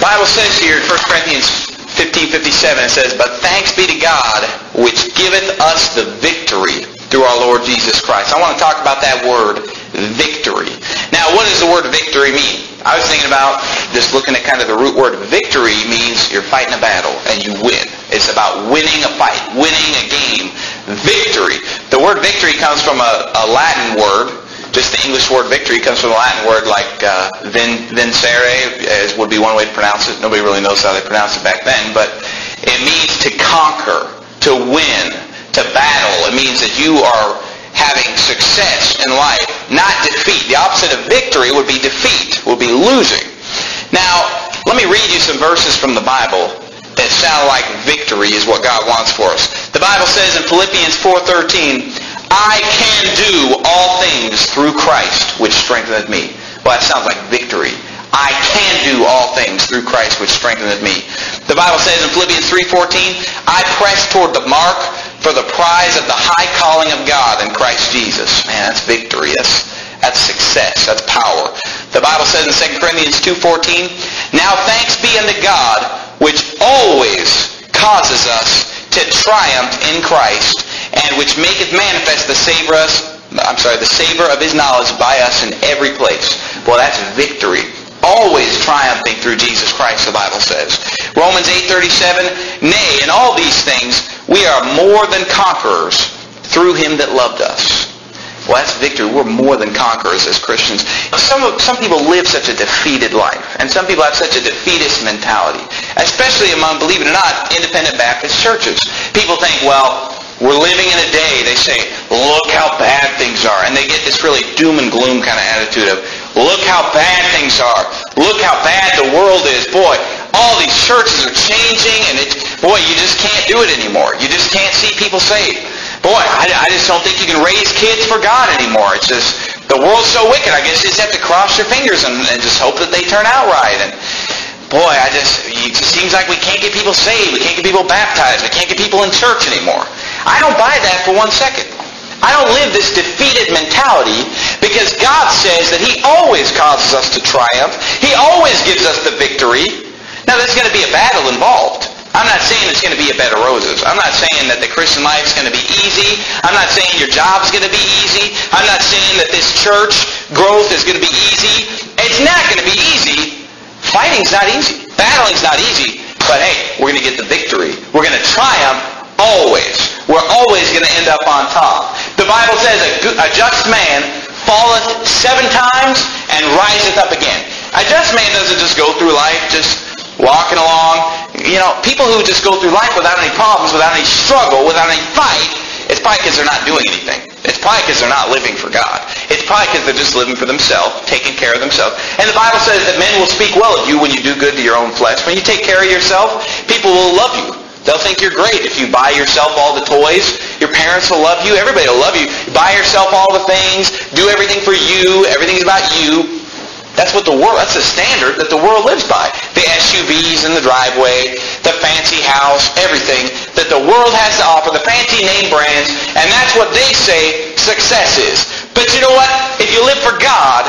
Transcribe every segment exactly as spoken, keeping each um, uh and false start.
Bible says here in First Corinthians fifteen fifty-seven, it says, "But thanks be to God, which giveth us the victory through our Lord Jesus Christ." I want to talk about that word, victory. Now, what does the word victory mean? I was thinking about just looking at kind of the root word. Victory means you're fighting a battle and you win. It's about winning a fight, winning a game. Victory. The word victory comes from a, a Latin word. Just the English word victory comes from a Latin word like uh, vin, vincere, as would be one way to pronounce it. Nobody really knows how they pronounced it back then, but it means to conquer, to win, to battle. It means that you are having success in life, not defeat. The opposite of victory would be defeat, would be losing. Now, let me read you some verses from the Bible that sound like victory is what God wants for us. The Bible says in Philippians four thirteen, "I can do all things through Christ, which strengtheneth me." Well, that sounds like victory. I can do all things through Christ, which strengtheneth me. The Bible says in Philippians three fourteen, "I press toward the mark for the prize of the high calling of God in Christ Jesus." Man, that's victory. That's, that's success. That's power. The Bible says in Second Corinthians two fourteen, "Now thanks be unto God, which always causes us to triumph in Christ, and which maketh manifest the savor us, I'm sorry, the savor of His knowledge by us in every place." Well, that's victory. Always triumphing through Jesus Christ, the Bible says. Romans eight thirty-seven, "Nay, in all these things we are more than conquerors through Him that loved us." Well, that's victory. We're more than conquerors as Christians. Some some people live such a defeated life, and some people have such a defeatist mentality, especially among, believe it or not, independent Baptist churches. People think, well, we're living in a day, they say, look how bad things are. And they get this really doom and gloom kind of attitude of, look how bad things are. Look how bad the world is. Boy, all these churches are changing, and it, boy, you just can't do it anymore. You just can't see people saved. Boy, I, I just don't think you can raise kids for God anymore. It's just, the world's so wicked, I guess you just have to cross your fingers and, and just hope that they turn out right. And boy, I just, it just seems like we can't get people saved. We can't get people baptized. We can't get people in church anymore. I don't buy that for one second. I don't live this defeated mentality, because God says that He always causes us to triumph. He always gives us the victory. Now, there's going to be a battle involved. I'm not saying it's going to be a bed of roses. I'm not saying that the Christian life is going to be easy. I'm not saying your job's going to be easy. I'm not saying that this church growth is going to be easy. It's not going to be easy. Fighting's not easy. Battling's not easy. But hey, we're going to get the victory. We're going to triumph always. We're always going to end up on top. The Bible says a, good, a just man falleth seven times and riseth up again. A just man doesn't just go through life just walking along. You know, people who just go through life without any problems, without any struggle, without any fight, it's probably because they're not doing anything. It's probably because they're not living for God. It's probably because they're just living for themselves, taking care of themselves. And the Bible says that men will speak well of you when you do good to your own flesh. When you take care of yourself, people will love you. They'll think you're great. If you buy yourself all the toys, your parents will love you. Everybody will love you. You buy yourself all the things, do everything for you, everything's about you. That's what the world, that's the standard that the world lives by. The S U Vs in the driveway, the fancy house, everything that the world has to offer, the fancy name brands, and that's what they say success is. But you know what? If you live for God,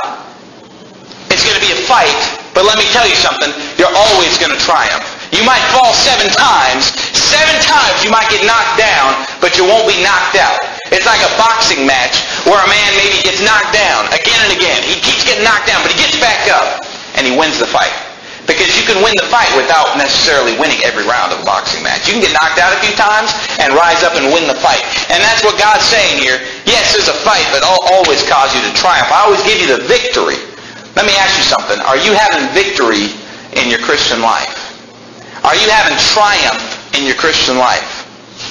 it's going to be a fight, but let me tell you something, you're always going to triumph. You might fall seven times, seven times you might get knocked down, but you won't be knocked out. It's like a boxing match where a man maybe gets knocked down again and again. He keeps getting knocked down, but he gets back up and he wins the fight. Because you can win the fight without necessarily winning every round of a boxing match. You can get knocked out a few times and rise up and win the fight. And that's what God's saying here. Yes, there's a fight, but I'll always cause you to triumph. I always give you the victory. Let me ask you something. Are you having victory in your Christian life? Are you having triumph in your Christian life?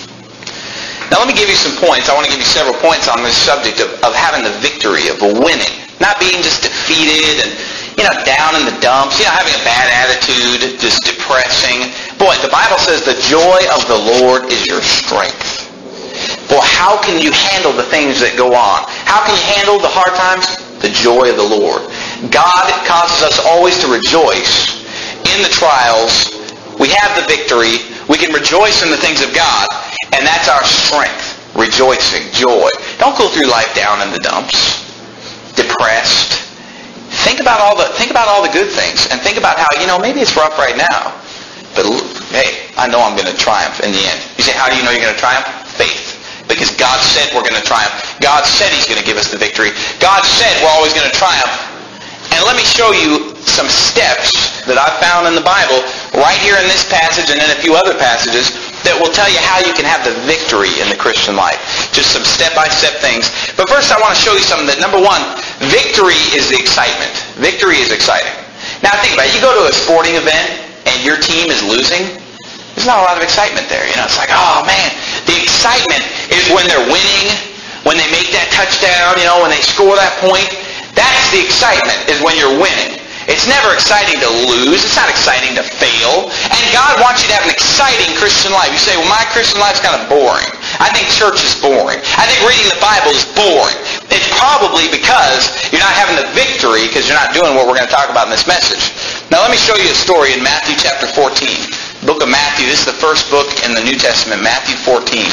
Now let me give you some points. I want to give you several points on this subject of, of having the victory, of winning. Not being just defeated and, you know, down in the dumps, you know, having a bad attitude, just depressing. Boy, the Bible says the joy of the Lord is your strength. Boy, how can you handle the things that go on? How can you handle the hard times? The joy of the Lord. God causes us always to rejoice in the trials. We have the victory. We can rejoice in the things of God. And that's our strength. Rejoicing, joy. Don't go through life down in the dumps, depressed, Think about all the think about all the good things, and think about how, you know, maybe it's rough right now, but hey, I know I'm going to triumph in the end. You say, how do you know you're going to triumph? Faith. Because God said we're going to triumph. God said He's going to give us the victory. God said we're always going to triumph. And let me show you some steps that I've found in the Bible, right here in this passage and in a few other passages, that will tell you how you can have the victory in the Christian life. Just some step-by-step things. But first I want to show you something that, number one, victory is the excitement. Victory is exciting. Now think about it. You go to a sporting event and your team is losing. There's not a lot of excitement there. You know, it's like, oh man. The excitement is when they're winning, when they make that touchdown, you know, when they score that point. That's the excitement, is when you're winning. It's never exciting to lose. It's not exciting to fail. And God wants you to have an exciting Christian life. You say, well, my Christian life's kind of boring. I think church is boring. I think reading the Bible is boring. It's probably because you're not having the victory, because you're not doing what we're going to talk about in this message. Now let me show you a story in Matthew chapter fourteen. Book of Matthew. This is the first book in the New Testament, Matthew fourteen.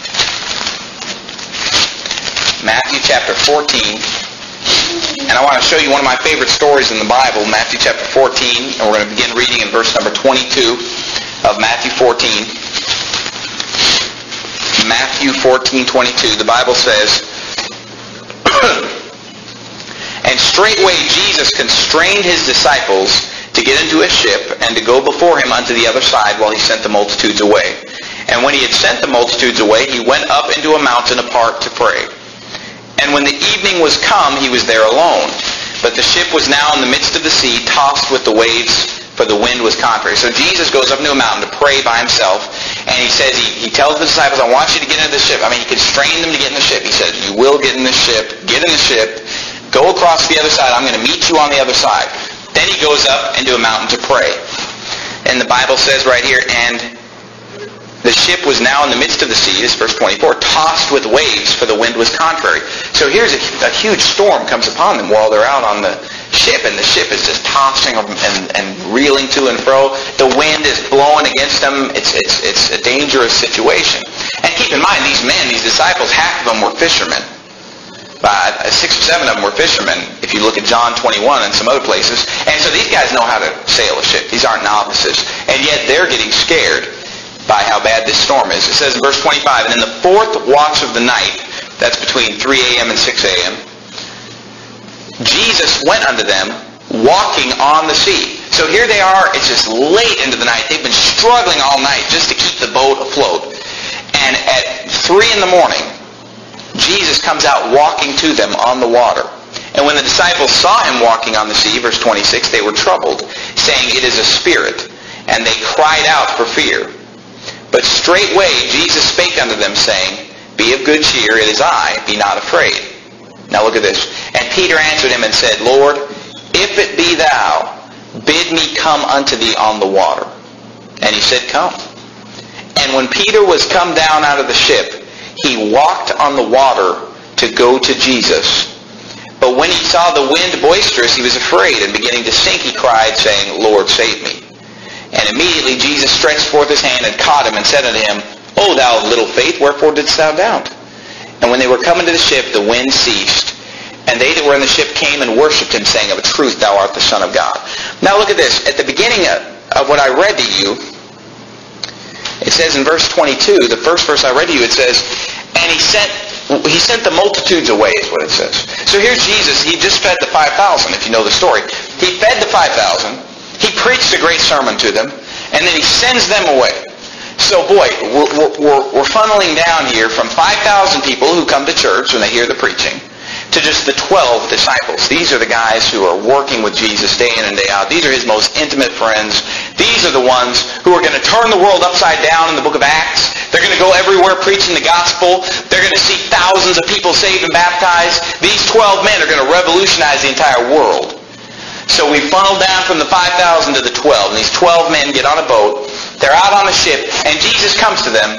Matthew chapter fourteen. And I want to show you one of my favorite stories in the Bible, Matthew chapter fourteen. And we're going to begin reading in verse number twenty-two of Matthew fourteen. Matthew fourteen twenty-two. The Bible says, and straightway Jesus constrained His disciples to get into a ship and to go before Him unto the other side while He sent the multitudes away. And when He had sent the multitudes away, He went up into a mountain apart to pray. And when the evening was come, He was there alone. But the ship was now in the midst of the sea, tossed with the waves, for the wind was contrary. So Jesus goes up into a mountain to pray by Himself, and He says, He, he tells the disciples, I want you to get into the ship. I mean, He constrained them to get in the ship. He says, you will get in the ship, get in the ship, go across the other side. I'm going to meet you on the other side. Then He goes up into a mountain to pray. And the Bible says right here, and the ship was now in the midst of the sea, this is verse twenty-four, tossed with waves, for the wind was contrary. So here's a, a huge storm comes upon them while they're out on the ship, and the ship is just tossing and, and reeling to and fro. The wind is blowing against them. It's, it's, it's a dangerous situation. And keep in mind, these men, these disciples, half of them were fishermen. Uh, six or seven of them were fishermen, if you look at John twenty-one and some other places. And so these guys know how to sail a ship. These aren't novices. And yet they're getting scared by how bad this storm is. It says in verse twenty-five, and in the fourth watch of the night, that's between three a.m. and six a.m., Jesus went unto them, walking on the sea. So here they are. It's just late into the night. They've been struggling all night just to keep the boat afloat. And at three in the morning, Jesus comes out walking to them on the water. And when the disciples saw Him walking on the sea, verse twenty-six, they were troubled, saying, it is a spirit. And they cried out for fear. But straightway Jesus spake unto them, saying, be of good cheer, it is I, be not afraid. Now look at this. And Peter answered Him and said, Lord, if it be Thou, bid me come unto Thee on the water. And He said, come. And when Peter was come down out of the ship, he walked on the water to go to Jesus. But when he saw the wind boisterous, he was afraid, and beginning to sink, he cried, saying, Lord, save me. And immediately Jesus stretched forth His hand and caught him, and said unto him, O thou of little faith, wherefore didst thou doubt? And when they were come into the ship, the wind ceased. And they that were in the ship came and worshipped Him, saying, of a truth thou art the Son of God. Now look at this. At the beginning of what I read to you, it says in verse twenty-two, the first verse I read to you, it says, and he sent he sent the multitudes away, is what it says. So here's Jesus. He just fed the five thousand, if you know the story. He fed the five thousand. He preached a great sermon to them. And then He sends them away. So boy, we're, we're, we're funneling down here from five thousand people who come to church when they hear the preaching to just the twelve disciples. These are the guys who are working with Jesus day in and day out. These are His most intimate friends. These are the ones who are going to turn the world upside down in the book of Acts. They're going to go everywhere preaching the gospel. They're going to see thousands of people saved and baptized. These twelve men are going to revolutionize the entire world. So we funnel down from the five thousand to the twelve. And these twelve men get on a boat. They're out on a ship. And Jesus comes to them.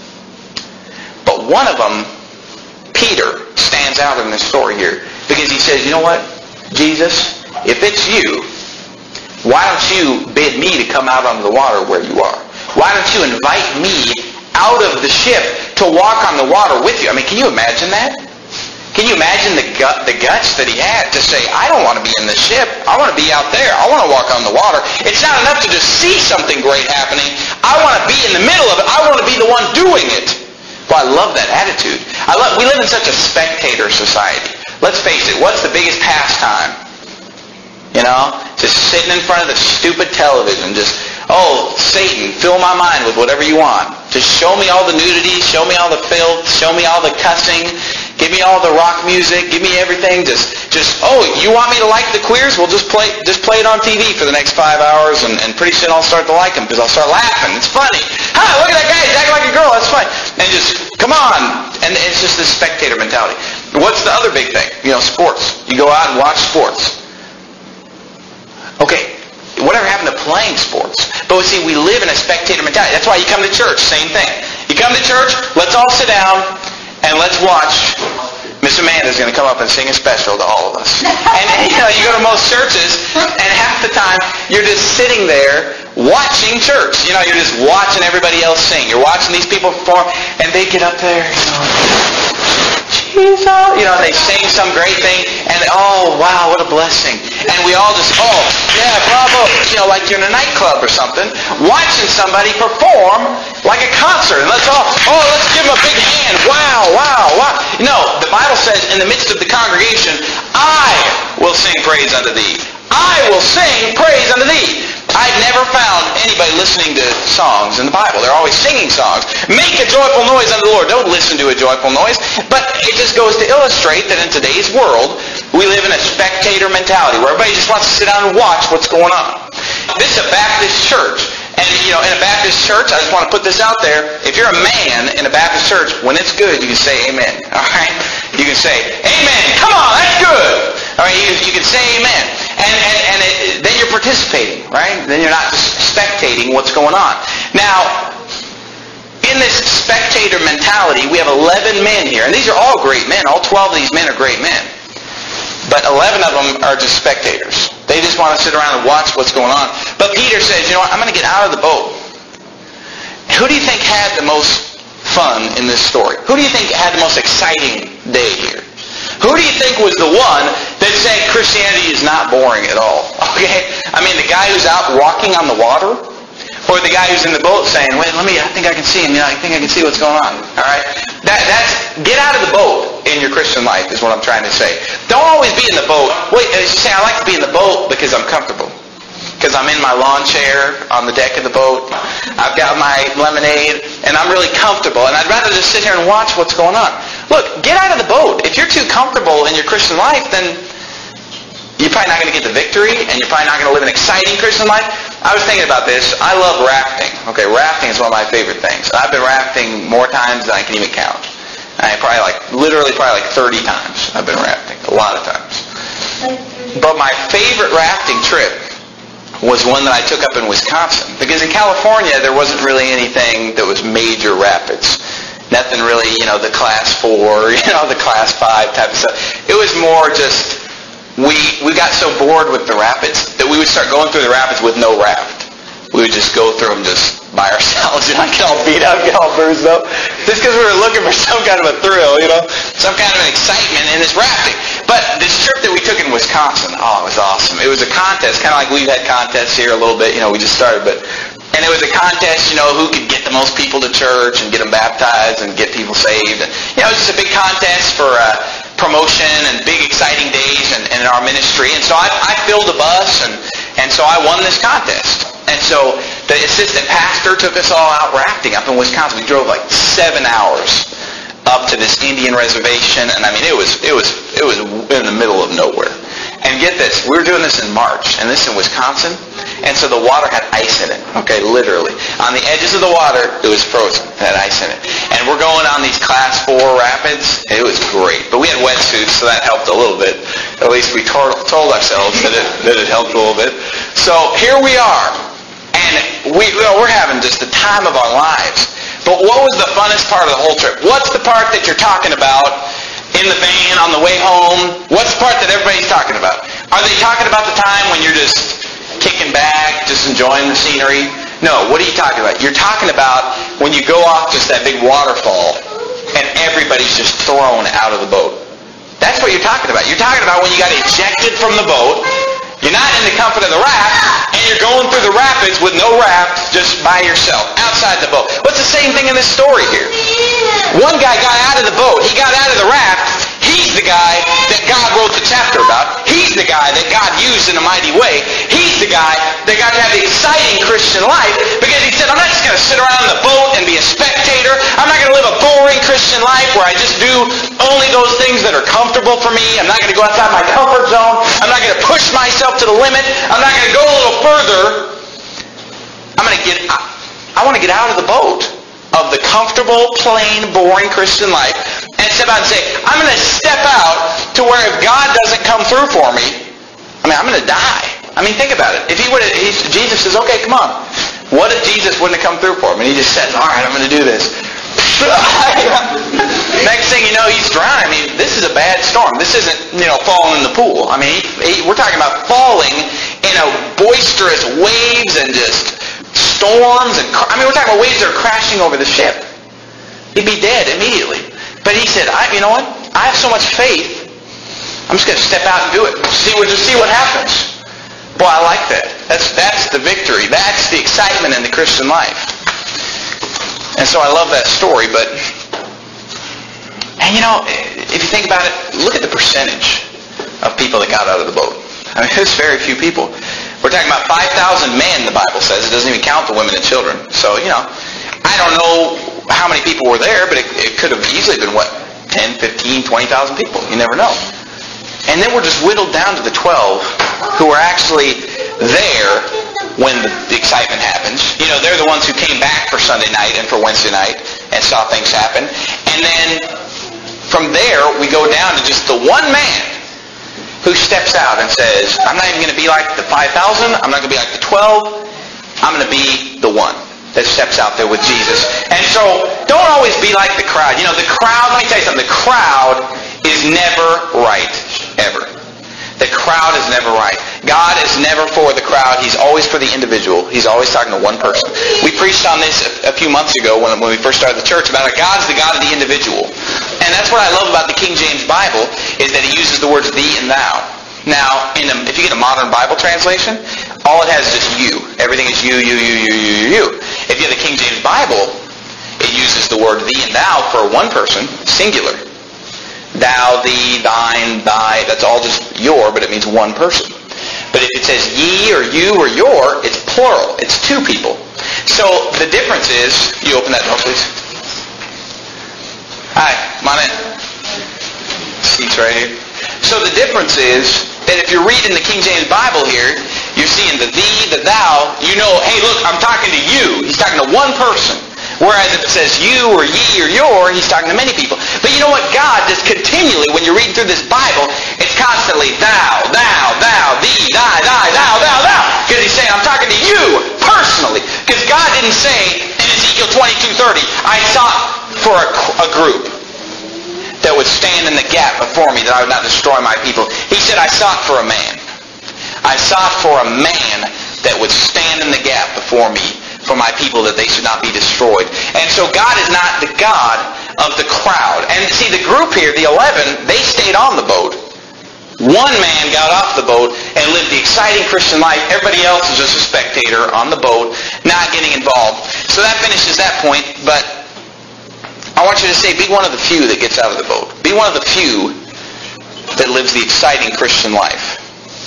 But one of them, Peter, stands out in this story here. Because he says, you know what, Jesus, if it's you, why don't you bid me to come out onto the water where you are? Why don't you invite me out of the ship to walk on the water with you? I mean, can you imagine that? Can you imagine the gut, the guts that he had to say, I don't want to be in the ship. I want to be out there. I want to walk on the water. It's not enough to just see something great happening. I want to be in the middle of it. I want to be the one doing it. Well, I love that attitude. I love, we live in such a spectator society. Let's face it, what's the biggest pastime? You know? Just sitting in front of the stupid television, just, oh, Satan, fill my mind with whatever you want. Just show me all the nudity, show me all the filth, show me all the cussing, give me all the rock music, give me everything. Just, just oh, you want me to like the queers? Well, just play just play it on T V for the next five hours, and, and pretty soon I'll start to like them because I'll start laughing. It's funny. Hi, look at that guy. He's acting like a girl. That's fine. And just, come on. And it's just this spectator mentality. What's the other big thing? You know, sports. You go out and watch sports. Okay. Whatever happened to playing sports? But see, we live in a spectator mentality. That's why you come to church. Same thing. You come to church, let's all sit down, and let's watch. Miss Amanda's going to come up and sing a special to all of us. And you know, you go to most churches, and half the time, you're just sitting there watching church. You know, you're just watching everybody else sing. You're watching these people perform, and they get up there, you know, Jesus, you know, they sing some great thing, and they, oh, wow, what a blessing. And we all just, oh, yeah, bravo. You know, like you're in a nightclub or something, watching somebody perform like a concert. And let's all, oh, let's give them a big hand. Wow, wow, wow. You know, the Bible says, in the midst of the congregation, I will sing praise unto thee. I will sing praise unto thee. I've never found anybody listening to songs in the Bible. They're always singing songs. Make a joyful noise unto the Lord. Don't listen to a joyful noise. But it just goes to illustrate that in today's world, we live in a spectator mentality where everybody just wants to sit down and watch what's going on. This is a Baptist church. And, you know, in a Baptist church, I just want to put this out there. If you're a man in a Baptist church, when it's good, you can say amen. All right? You can say, amen. Come on, that's good. All right? You, you can say amen. And, and, and it, then you're participating, right? Then you're not just spectating what's going on. Now, in this spectator mentality, we have eleven men here. And these are all great men. All twelve of these men are great men. But eleven of them are just spectators. They just want to sit around and watch what's going on. But Peter says, you know what, I'm going to get out of the boat. Who do you think had the most fun in this story? Who do you think had the most exciting day here? Who do you think was the one that said Christianity is not boring at all? Okay? I mean, the guy who's out walking on the water? Or the guy who's in the boat saying, wait, let me, I think I can see him. You know, I think I can see what's going on. All right? That, that's, get out of the boat in your Christian life is what I'm trying to say. Don't always be in the boat. Wait, you say, I like to be in the boat because I'm comfortable. Because I'm in my lawn chair on the deck of the boat. I've got my lemonade, and I'm really comfortable. And I'd rather just sit here and watch what's going on. Look, get out of the boat. If you're too comfortable in your Christian life, then you're probably not going to get the victory, and you're probably not going to live an exciting Christian life. I was thinking about this. I love rafting. Okay, rafting is one of my favorite things. I've been rafting more times than I can even count. I probably like, literally probably like thirty times I've been rafting. A lot of times. But my favorite rafting trip was one that I took up in Wisconsin. Because in California, there wasn't really anything that was major rapids. Nothing really, you know, the class four, you know, the class five type of stuff. It was more just... We we got so bored with the rapids that we would start going through the rapids with no raft. We would just go through them just by ourselves, and I'd get all beat up, get all bruised up, just because we were looking for some kind of a thrill, you know, some kind of an excitement in this rafting. But this trip that we took in Wisconsin, oh, it was awesome. It was a contest, kind of like we've had contests here a little bit, you know, we just started, but... And it was a contest, you know, who could get the most people to church and get them baptized and get people saved. And, you know, it was just a big contest for uh, promotion and big exciting days in, in our ministry. And so I, I filled a bus, and, and so I won this contest. And so the assistant pastor took us all out rafting up in Wisconsin. We drove like seven hours up to this Indian reservation, and I mean, it was it was it was in the middle of nowhere. And get this, we were doing this in March, and this in Wisconsin, and so the water had ice in it, okay, literally. On the edges of the water, it was frozen. It had ice in it. And we're going on these class four rapids. It was great. But we had wetsuits, so that helped a little bit. At least we told, told ourselves that it, that it helped a little bit. So here we are, and we, you know, we're having just the time of our lives. But what was the funnest part of the whole trip? What's the part that you're talking about in the van on the way home? What's the part that everybody's talking about? Are they talking about the time when you're just kicking back, just enjoying the scenery? No, what are you talking about? You're talking about when you go off just that big waterfall and everybody's just thrown out of the boat. That's what you're talking about. You're talking about when you got ejected from the boat. You're not in the comfort of the raft, and you're going through the rapids with no raft, just by yourself, outside the boat. What's the same thing in this story here? One guy got out of the boat. He got out of the raft. He's the guy that God wrote the chapter about. He's the guy that God used in a mighty way. He's the guy that got to have the exciting Christian life because he said, I'm not just going to sit around in the boat and be a spectator. I'm not going to live a boring Christian life where I just do only those things that are comfortable for me. I'm not going to go outside my comfort zone. I'm not going to push myself to the limit. I'm not going to go a little further. I'm going to get, I, I want to get out of the boat of the comfortable, plain, boring Christian life and step out and say, I'm going to step out to where if God doesn't come through for me, I mean, I'm going to die. I mean, think about it. If he would have, Jesus says, okay, come on. What if Jesus wouldn't have come through for him? And he just said, all right, I'm going to do this. Next thing you know, he's drowning. I mean, this is a bad storm. This isn't, you know, falling in the pool. I mean, he, he, we're talking about falling in a boisterous waves and just storms. And I mean, we're talking about waves that are crashing over the ship. He'd be dead immediately. But he said, I, you know what? I have so much faith. I'm just going to step out and do it. See what, just see what happens. Boy, I like that. That's, that's the victory. That's the excitement in the Christian life. And so I love that story, but, and you know, if you think about it, look at the percentage of people that got out of the boat. I mean, there's very few people. We're talking about five thousand men, the Bible says. It doesn't even count the women and children. So, you know, I don't know how many people were there, but it, it could have easily been, what, ten, fifteen, twenty thousand people. You never know. And then we're just whittled down to the twelve who were actually there when the, the excitement happens. You know, they're the ones who came back for Sunday night and for Wednesday night and saw things happen. And then from there, we go down to just the one man who steps out and says, I'm not even going to be like the five thousand. I'm not going to be like the twelve. I'm going to be the one that steps out there with Jesus. And so, don't always be like the crowd. You know, the crowd, let me tell you something, the crowd is never right, ever. The crowd is never right. God is never for the crowd. He's always for the individual. He's always talking to one person. We preached on this a, a few months ago when, when we first started the church about it. God's the God of the individual. And that's what I love about the King James Bible is that he uses the words thee and thou. Now, in a, if you get a modern Bible translation, all it has is just you. Everything is you, you, you, you, you, you. If you have the King James Bible, it uses the word thee and thou for one person, singular. Thou, thee, thine, thy, that's all just your, but it means one person. But if it says ye or you or your, it's plural. It's two people. So the difference is, you open that door, please. Hi, come on in. Seats right here. So the difference is that if you're reading the King James Bible here, you're seeing the thee, the thou, you know, hey, look, I'm talking to you. He's talking to one person. Whereas if it says you or ye or your, he's talking to many people. But you know what? God just continually, when you're reading through this Bible, it's constantly thou, thou, thou, thee, thy, thy, thou, thou, thou. Because he's saying, I'm talking to you personally. Because God didn't say in Ezekiel twenty-two thirty, I sought for a, a group that would stand in the gap before me that I would not destroy my people. He said, I sought for a man. I sought for a man that would stand in the gap before me for my people that they should not be destroyed. And so God is not the God of the crowd. And see, the group here, the eleven, they stayed on the boat. One man got off the boat and lived the exciting Christian life. Everybody else is just a spectator on the boat, not getting involved. So that finishes that point, but I want you to say, be one of the few that gets out of the boat. Be one of the few that lives the exciting Christian life.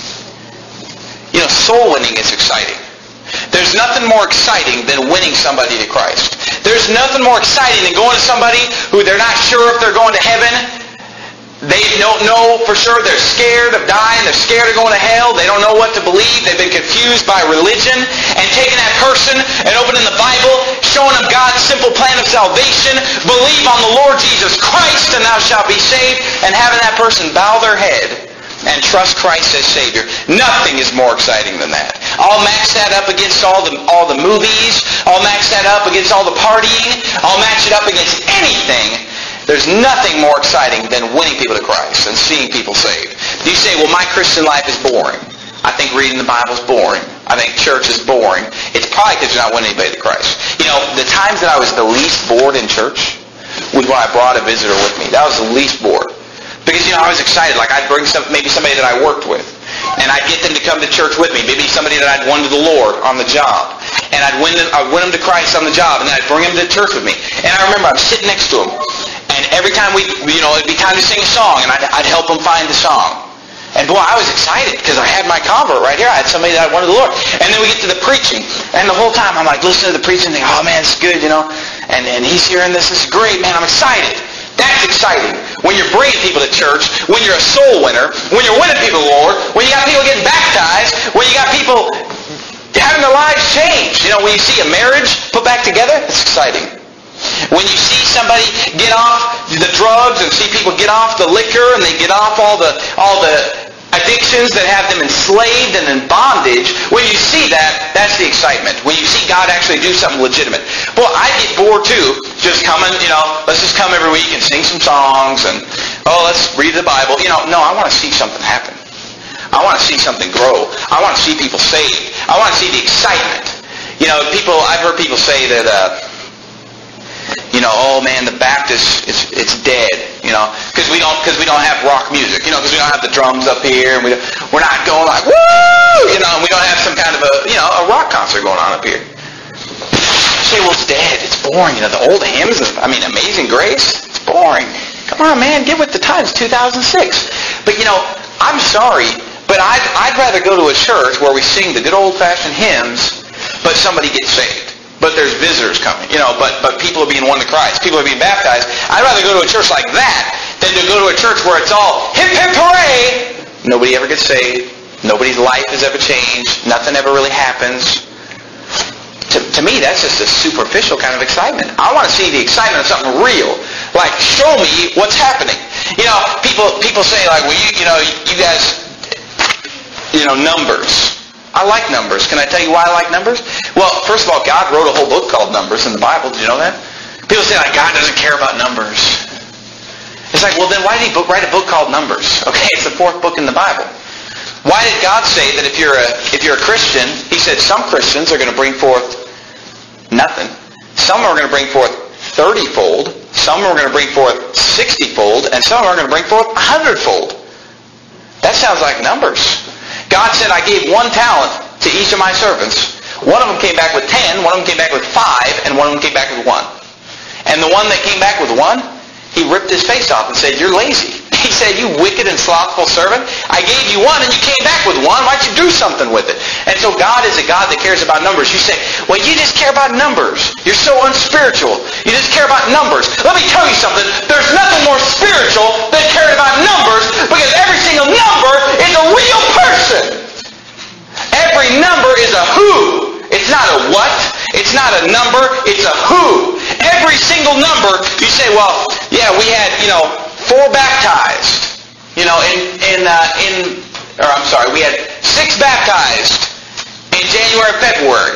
You know, soul winning is exciting. There's nothing more exciting than winning somebody to Christ. There's nothing more exciting than going to somebody who they're not sure if they're going to heaven. They don't know for sure. They're scared of dying. They're scared of going to hell. They don't know what to believe. They've been confused by religion. And taking that person and opening the Bible, showing them God's simple plan of salvation, believe on the Lord Jesus Christ and thou shalt be saved, and having that person bow their head and trust Christ as Savior. Nothing is more exciting than that. I'll match that up against all the all the movies. I'll match that up against all the partying. I'll match it up against anything. There's nothing more exciting than winning people to Christ and seeing people saved. You say, well, my Christian life is boring. I think reading the Bible is boring. I think church is boring. It's probably because you're not winning anybody to Christ. You know, the times that I was the least bored in church was when I brought a visitor with me. That was the least bored. Because, you know, I was excited. Like, I'd bring some, maybe somebody that I worked with. And I'd get them to come to church with me. Maybe somebody that I'd won to the Lord on the job. And I'd win them, I'd win them to Christ on the job. And then I'd bring them to church with me. And I remember I'm sitting next to them. And every time we, you know, it'd be time to sing a song. And I'd, I'd help them find the song. And boy, I was excited because I had my convert right here. I had somebody that I wanted the Lord. And then we get to the preaching. And the whole time I'm like listening to the preaching and thinking, oh man, it's good, you know. And, and he's hearing this. This is great, man. I'm excited. That's exciting. When you're bringing people to church, when you're a soul winner, when you're winning people to the Lord, when you got people getting baptized, when you got people having their lives changed. You know, when you see a marriage put back together, it's exciting. When you see somebody get off the drugs and see people get off the liquor and they get off all the all the addictions that have them enslaved and in bondage, when you see that, that's the excitement. When you see God actually do something legitimate. Well, I get bored too, just coming, you know, let's just come every week and sing some songs and, oh, let's read the Bible. You know, no, I want to see something happen. I want to see something grow. I want to see people saved. I want to see the excitement. You know, people, I've heard people say that, uh, you know, oh man, the Baptist, it's it's dead, you know, because we don't because we don't have rock music, you know, because we don't have the drums up here, and we we're not going like woo, you know, and we don't have some kind of a you know a rock concert going on up here. You say, well, it's dead, it's boring, you know, the old hymns, of, I mean, Amazing Grace, it's boring. Come on, man, get with the times. two thousand six. But you know, I'm sorry, but I'd I'd rather go to a church where we sing the good old-fashioned hymns, but somebody gets saved. But there's visitors coming, you know, but, but people are being won to Christ. People are being baptized. I'd rather go to a church like that than to go to a church where it's all hip, hip, hooray. Nobody ever gets saved. Nobody's life is ever changed. Nothing ever really happens. To, to me, that's just a superficial kind of excitement. I want to see the excitement of something real. Like, show me what's happening. You know, people people say, like, well, you, you know, you guys, you know, numbers. I like numbers. Can I tell you why I like numbers? Well, first of all, God wrote a whole book called Numbers in the Bible. Did you know that? People say, like, God doesn't care about numbers. It's like, well, then why did he write a book called Numbers? Okay, it's the fourth book in the Bible. Why did God say that if you're a if you're a Christian, he said some Christians are going to bring forth nothing. Some are going to bring forth thirty-fold. Some are going to bring forth sixty-fold. And some are going to bring forth one hundred-fold. That sounds like numbers. God said, I gave one talent to each of my servants. One of them came back with ten, one of them came back with five, and one of them came back with one. And the one that came back with one, he ripped his face off and said, you're lazy. He said, you wicked and slothful servant, I gave you one and you came back with one. Why don't you do something with it? And so God is a God that cares about numbers. You say, well, you just care about numbers. You're so unspiritual. You just care about numbers. Let me tell you something. There's nothing more spiritual than caring about numbers, because every single number is a real person. Every number is a who. It's not a what. It's not a number. It's a who. Every single number, you say, well, yeah, we had, you know, four baptized. You know, in, in, uh, in, or I'm sorry, we had six baptized in January and February.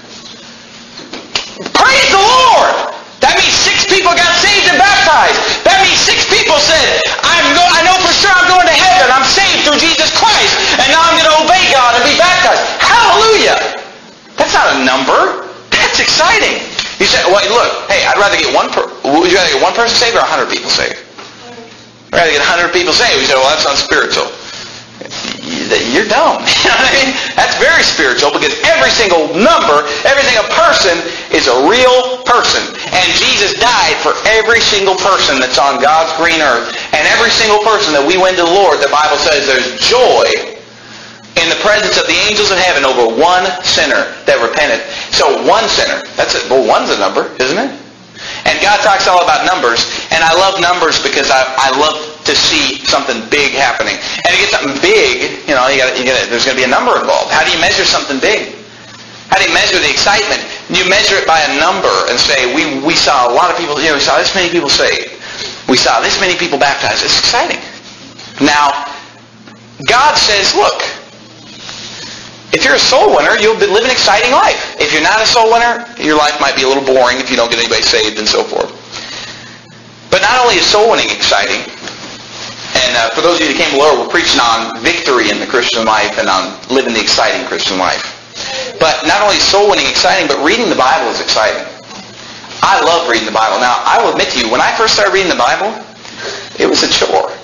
Praise the Lord! That means six people got saved and baptized. That means six people said, I'm go- I know for sure I'm going to heaven. I'm saved through Jesus Christ. And now I'm going to obey God and be baptized. Hallelujah! That's not a number. That's exciting. You say, well, look, hey, I'd rather get one per- would you rather get one person saved or a hundred people saved? I'd rather get a hundred people saved. You say, well, that's unspiritual. You're dumb. You know what I mean? That's very spiritual, because every single number, every single person is a real person. And Jesus died for every single person that's on God's green earth. And every single person that we win to the Lord, the Bible says there's joy in the presence of the angels in heaven over one sinner that repented. So one sinner. That's it. Well, one's a number, isn't it? And God talks all about numbers. And I love numbers because I, I love to see something big happening. And to get something big, you know, you got, you got, there's going to be a number involved. How do you measure something big? How do you measure the excitement? You measure it by a number and say, we, we saw a lot of people, you know, we saw this many people saved. We saw this many people baptized. It's exciting. Now, God says, look, if you're a soul winner, you'll live an exciting life. If you're not a soul winner, your life might be a little boring if you don't get anybody saved and so forth. But not only is soul winning exciting, and uh, for those of you that came to the Lord, we're preaching on victory in the Christian life and on living the exciting Christian life. But not only is soul winning exciting, but reading the Bible is exciting. I love reading the Bible. Now, I will admit to you, when I first started reading the Bible, it was a chore.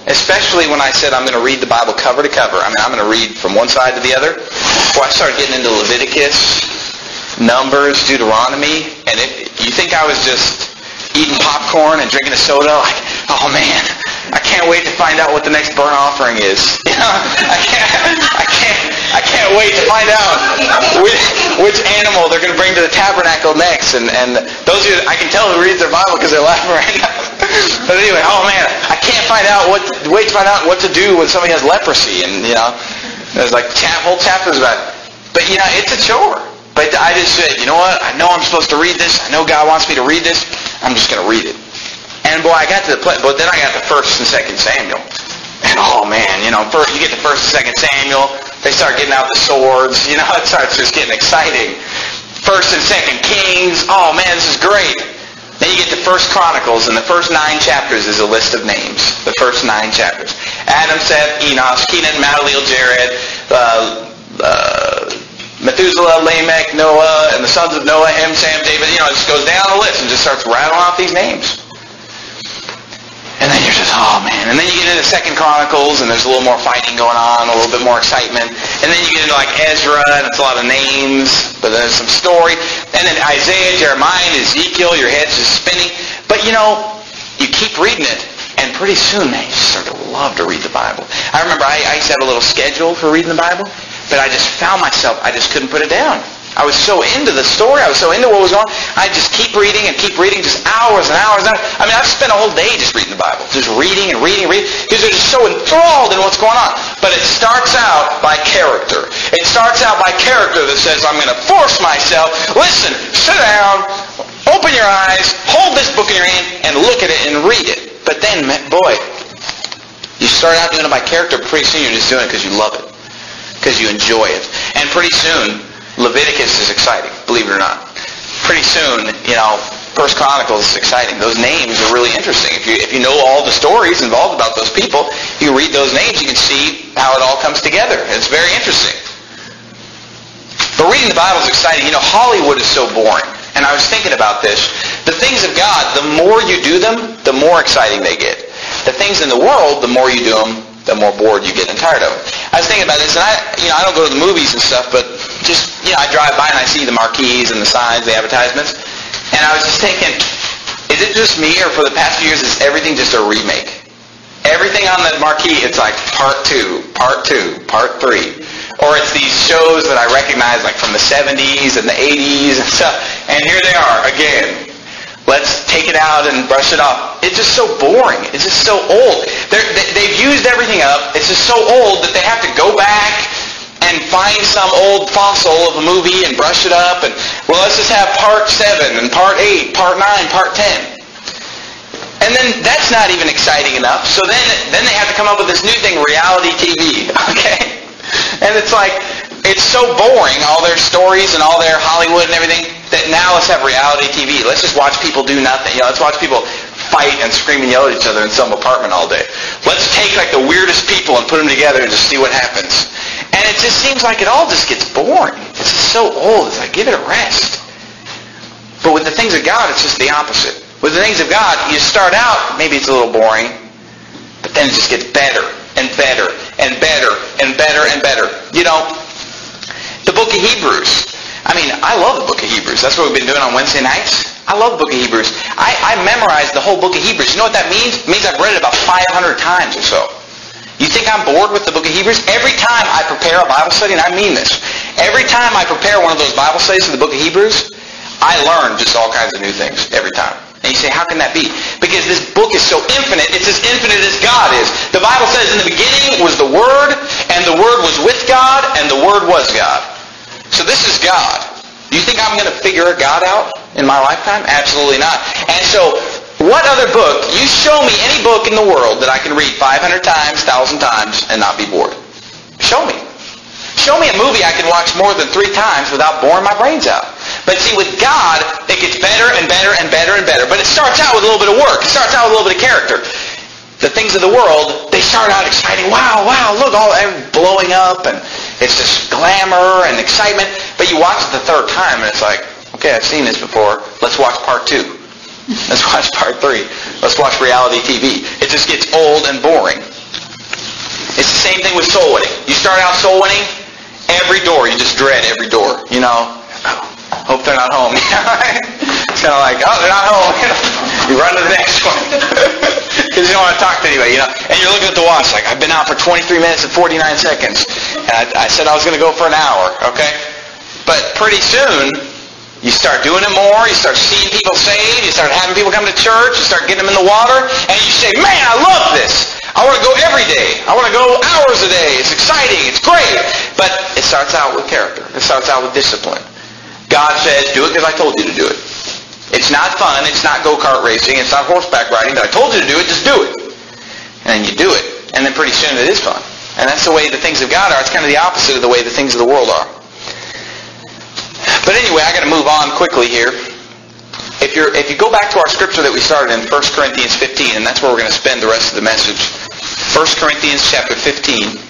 especially when I said I'm going to read the Bible cover to cover. I mean, I'm going to read from one side to the other. Well, I started getting into Leviticus, Numbers, Deuteronomy, and it, you think I was just eating popcorn and drinking a soda? Like, oh man, I can't wait to find out what the next burnt offering is. You know, I can't, I can't, I can't wait to find out which, which animal they're going to bring to the tabernacle next. And and those who I can tell who reads their Bible because they're laughing right now. But anyway, oh man, I can't find out what wait to find out what to do when somebody has leprosy, and you know, there's like chap, whole chapters about it. But you know, it's a chore. But I just said, you know what? I know I'm supposed to read this. I know God wants me to read this. I'm just going to read it. And boy, I got to the place, but then I got to First and Second Samuel, and oh man, you know, first, you get to First and Second Samuel, they start getting out the swords. You know, it starts just getting exciting. First and Second Kings. Oh man, this is great. Then you get to First Chronicles, and the first nine chapters is a list of names. The first nine chapters: Adam, Seth, Enos, Kenan, Mahalalel, Jared, uh, uh, Methuselah, Lamech, Noah, and the sons of Noah, Ham, Sam, David. You know, it just goes down the list and just starts rattling off these names. And then you're just, oh man. And then you get into Second Chronicles, and there's a little more fighting going on, a little bit more excitement. And then you get into like Ezra, and it's a lot of names, but there's some story. And then Isaiah, Jeremiah, and Ezekiel, your head's just spinning. But you know, you keep reading it, and pretty soon, man, you start to love to read the Bible. I remember I, I used to have a little schedule for reading the Bible, but I just found myself, I just couldn't put it down. I was so into the story. I was so into what was going on. I'd just keep reading and keep reading, just hours and hours and hours. I mean, I've spent a whole day just reading the Bible, just reading and reading and reading, because they're just so enthralled in what's going on. But it starts out by character. It starts out by character that says, I'm going to force myself. Listen, sit down, open your eyes, hold this book in your hand, and look at it and read it. But then, boy, you start out doing it by character, pretty soon you're just doing it because you love it, because you enjoy it. And pretty soon, Leviticus is exciting, believe it or not. Pretty soon, you know, First Chronicles is exciting. Those names are really interesting. If you if you know all the stories involved about those people, you read those names, you can see how it all comes together. It's very interesting. But reading the Bible is exciting. You know, Hollywood is so boring. And I was thinking about this. The things of God, the more you do them, the more exciting they get. The things in the world, the more you do them, the more bored you get and tired of them. I was thinking about this, and I, you know, I don't go to the movies and stuff, but just, you know, I drive by and I see the marquees and the signs, the advertisements, and I was just thinking, is it just me, or for the past few years, is everything just a remake? Everything on that marquee, it's like part two, part two, part three. Or it's these shows that I recognize, like from the seventies and the eighties and stuff, and here they are again. Let's take it out and brush it off. It's just so boring. It's just so old. They're, they've used everything up. It's just so old that they have to go back and find some old fossil of a movie and brush it up. And, well, let's just have part seven and part eight, part nine, part ten. And then that's not even exciting enough. So then, then they have to come up with this new thing, reality T V. Okay? And it's like, it's so boring, all their stories and all their Hollywood and everything, that now let's have reality T V. Let's just watch people do nothing. You know, let's watch people fight and scream and yell at each other in some apartment all day. Let's take like the weirdest people and put them together and just see what happens. And it just seems like it all just gets boring. It's just so old. It's like, give it a rest. But with the things of God, it's just the opposite. With the things of God, you start out, maybe it's a little boring, but then it just gets better and better and better and better and better. You know, the book of Hebrews. I mean, I love the book of Hebrews. That's what we've been doing on Wednesday nights. I love the book of Hebrews. I, I memorized the whole book of Hebrews. You know what that means? It means I've read it about five hundred times or so. You think I'm bored with the book of Hebrews? Every time I prepare a Bible study, and I mean this, every time I prepare one of those Bible studies in the book of Hebrews, I learn just all kinds of new things every time. And you say, how can that be? Because this book is so infinite. It's as infinite as God is. The Bible says in the beginning was the Word, and the Word was with God, and the Word was God. So this is God. Do you think I'm going to figure God out in my lifetime? Absolutely not. And so, what other book? You show me any book in the world that I can read five hundred times, one thousand times, and not be bored. Show me. Show me a movie I can watch more than three times without boring my brains out. But see, with God, it gets better and better and better and better. But it starts out with a little bit of work. It starts out with a little bit of character. The things of the world, they start out exciting. Wow, wow, look, all blowing up, and it's just glamour and excitement. But you watch it the third time, and it's like, okay, I've seen this before. Let's watch part two. Let's watch part three. Let's watch reality T V. It just gets old and boring. It's the same thing with soul winning. You start out soul winning, every door, you just dread every door. You know, oh, hope they're not home. It's kind of like, oh, they're not home. You run to the next one. Because you don't want to talk to anybody, you know. And you're looking at the watch, like, I've been out for twenty-three minutes and forty-nine seconds. And I, I said I was going to go for an hour, okay? But pretty soon, you start doing it more, you start seeing people saved, you start having people come to church, you start getting them in the water, and you say, man, I love this. I want to go every day. I want to go hours a day. It's exciting. It's great. But it starts out with character. It starts out with discipline. God says, do it because I told you to do it. It's not fun. It's not go-kart racing. It's not horseback riding. But I told you to do it. Just do it. And then you do it. And then pretty soon it is fun. And that's the way the things of God are. It's kind of the opposite of the way the things of the world are. But anyway, I got to move on quickly here. If you're if you go back to our scripture that we started in First Corinthians fifteen, and that's where we're going to spend the rest of the message. First Corinthians chapter fifteen.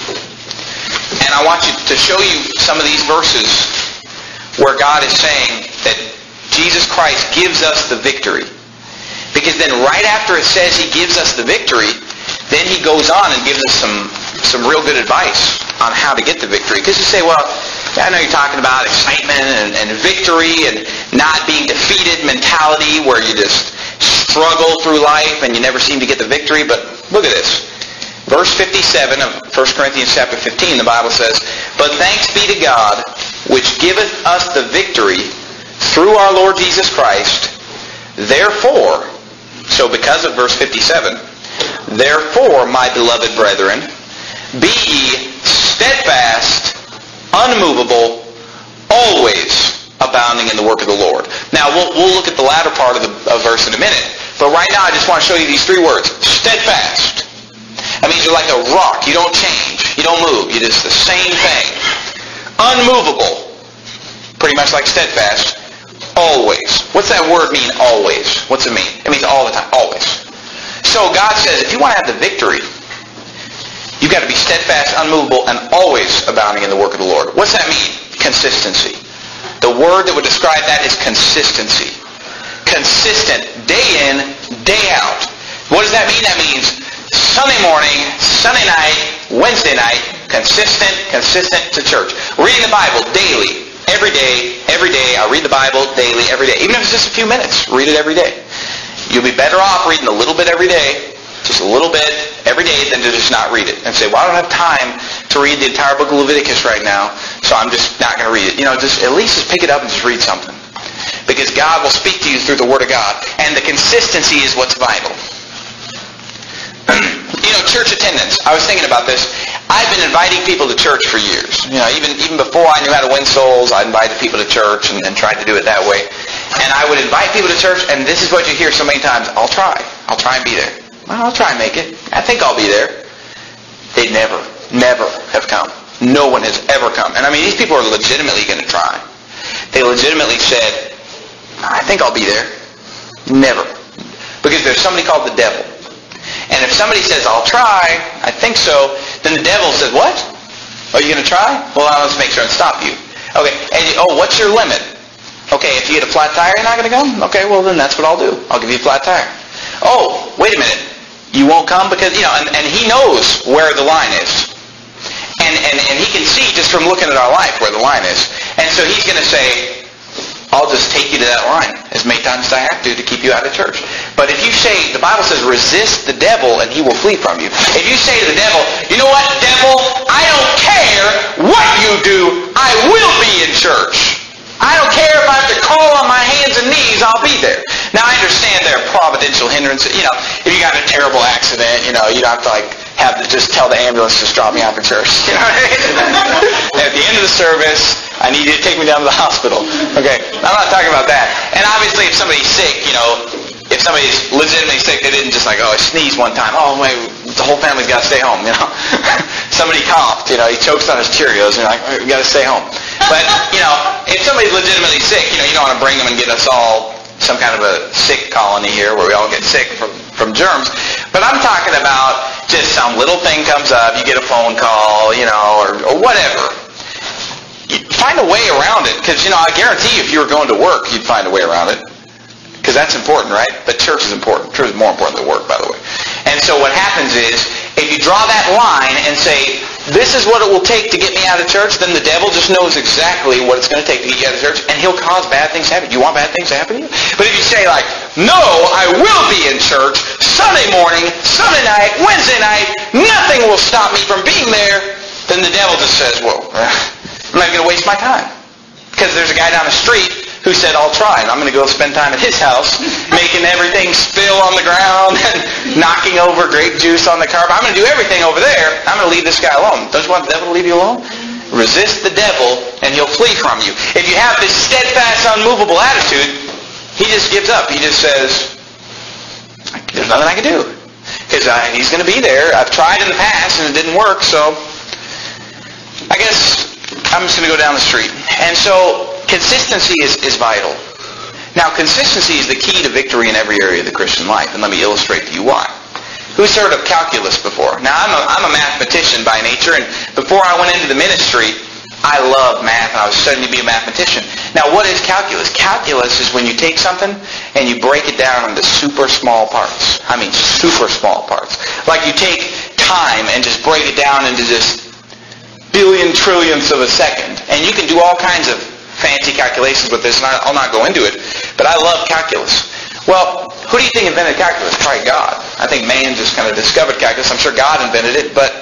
And I want you to show you some of these verses where God is saying that Jesus Christ gives us the victory. Because then right after it says He gives us the victory, then He goes on and gives us some, some real good advice on how to get the victory. Because you say, well, I know you're talking about excitement and, and victory and not being defeated mentality where you just struggle through life and you never seem to get the victory. But look at this. Verse fifty-seven of First Corinthians chapter fifteen, the Bible says, but thanks be to God, which giveth us the victory through our Lord Jesus Christ. Therefore, so because of verse fifty-seven, therefore, my beloved brethren, be ye steadfast, unmovable, always abounding in the work of the Lord. Now, we'll, we'll look at the latter part of the of verse in a minute. But right now, I just want to show you these three words. Steadfast. That means you're like a rock. You don't change. You don't move. You're just the same thing. Unmovable. Pretty much like steadfast. Always. What's that word mean, always? What's it mean? It means all the time. Always. So God says, if you want to have the victory, you've got to be steadfast, unmovable, and always abounding in the work of the Lord. What's that mean? Consistency. The word that would describe that is consistency. Consistent, day in, day out. What does that mean? That means Sunday morning, Sunday night, Wednesday night, consistent, consistent to church. Reading the Bible daily, every day, every day. I read the Bible daily, every day. Even if it's just a few minutes, read it every day. You'll be better off reading a little bit every day, just a little bit every day, than to just not read it. And say, well, I don't have time to read the entire book of Leviticus right now, so I'm just not going to read it. You know, just at least just pick it up and just read something. Because God will speak to you through the Word of God. And the consistency is what's vital. You know, church attendance. I was thinking about this. I've been inviting people to church for years. You know, even even before I knew how to win souls, I invited people to church and, and tried to do it that way. And I would invite people to church, and this is what you hear so many times. I'll try. I'll try and be there. Well, I'll try and make it. I think I'll be there. They never, never have come. No one has ever come. And I mean, these people are legitimately going to try. They legitimately said, I think I'll be there. Never. Because there's somebody called the devil. And if somebody says, I'll try, I think so, then the devil says, what? Are you going to try? Well, let's make sure and stop you. Okay, and you, oh, what's your limit? Okay, if you get a flat tire, you're not going to come? Okay, well, then that's what I'll do. I'll give you a flat tire. Oh, wait a minute. You won't come because, you know, and, and he knows where the line is. And, and, and he can see just from looking at our life where the line is. And so he's going to say, I'll just take you to that line as many times as I have to to keep you out of church. But if you say, the Bible says, resist the devil and he will flee from you. If you say to the devil, you know what, devil, I don't care what you do, I will be in church. I don't care if I have to crawl on my hands and knees, I'll be there. Now, I understand there are providential hindrances. You know, if you got a terrible accident, you know, you don't have to, like, have to just tell the ambulance to drop me off at church. You know what I mean? At the end of the service, I need you to take me down to the hospital. Okay, I'm not talking about that. And obviously, if somebody's sick, you know, if somebody's legitimately sick, they didn't just like, oh, I sneezed one time. Oh, wait, the whole family's got to stay home, you know. Somebody coughed, you know, he chokes on his Cheerios, and you're like, oh, we got to stay home. But, you know, if somebody's legitimately sick, you know, you don't want to bring them and get us all some kind of a sick colony here where we all get sick from, from germs. But I'm talking about just some little thing comes up, you get a phone call, you know, or, or whatever. You find a way around it. Because, you know, I guarantee you if you were going to work, you'd find a way around it. Because that's important, right? But church is important. Church is more important than work, by the way. And so what happens is, If you draw that line and say, this is what it will take to get me out of church, then the devil just knows exactly what it's going to take to get you out of church, and he'll cause bad things to happen. You want bad things to happen to you? But if you say, like, no, I will be in church Sunday morning, Sunday night, Wednesday night, nothing will stop me from being there, then the devil just says, well, I'm not going to waste my time. Because there's a guy down the street who said, I'll try, and I'm going to go spend time at his house, making everything spill on the ground, and knocking over grape juice on the carpet. I'm going to do everything over there. I'm going to leave this guy alone. Don't you want the devil to leave you alone? Resist the devil, and he'll flee from you. If you have this steadfast, unmovable attitude, he just gives up. He just says, there's nothing I can do. Because he's going to be there. I've tried in the past, and it didn't work, so I guess I'm just going to go down the street. And so consistency is, is vital. Now, consistency is the key to victory in every area of the Christian life, and let me illustrate to you why. Who's heard of calculus before? Now, I'm a, I'm a mathematician by nature, and before I went into the ministry, I loved math, and I was studying to be a mathematician. Now, what is calculus? Calculus is when you take something and you break it down into super small parts. I mean, super small parts. Like you take time and just break it down into just billion trillionths of a second. And you can do all kinds of fancy calculations with this, and I'll not go into it, but I love calculus. Well, who do you think invented calculus? Probably God. I think man just kind of discovered calculus. I'm sure God invented it, but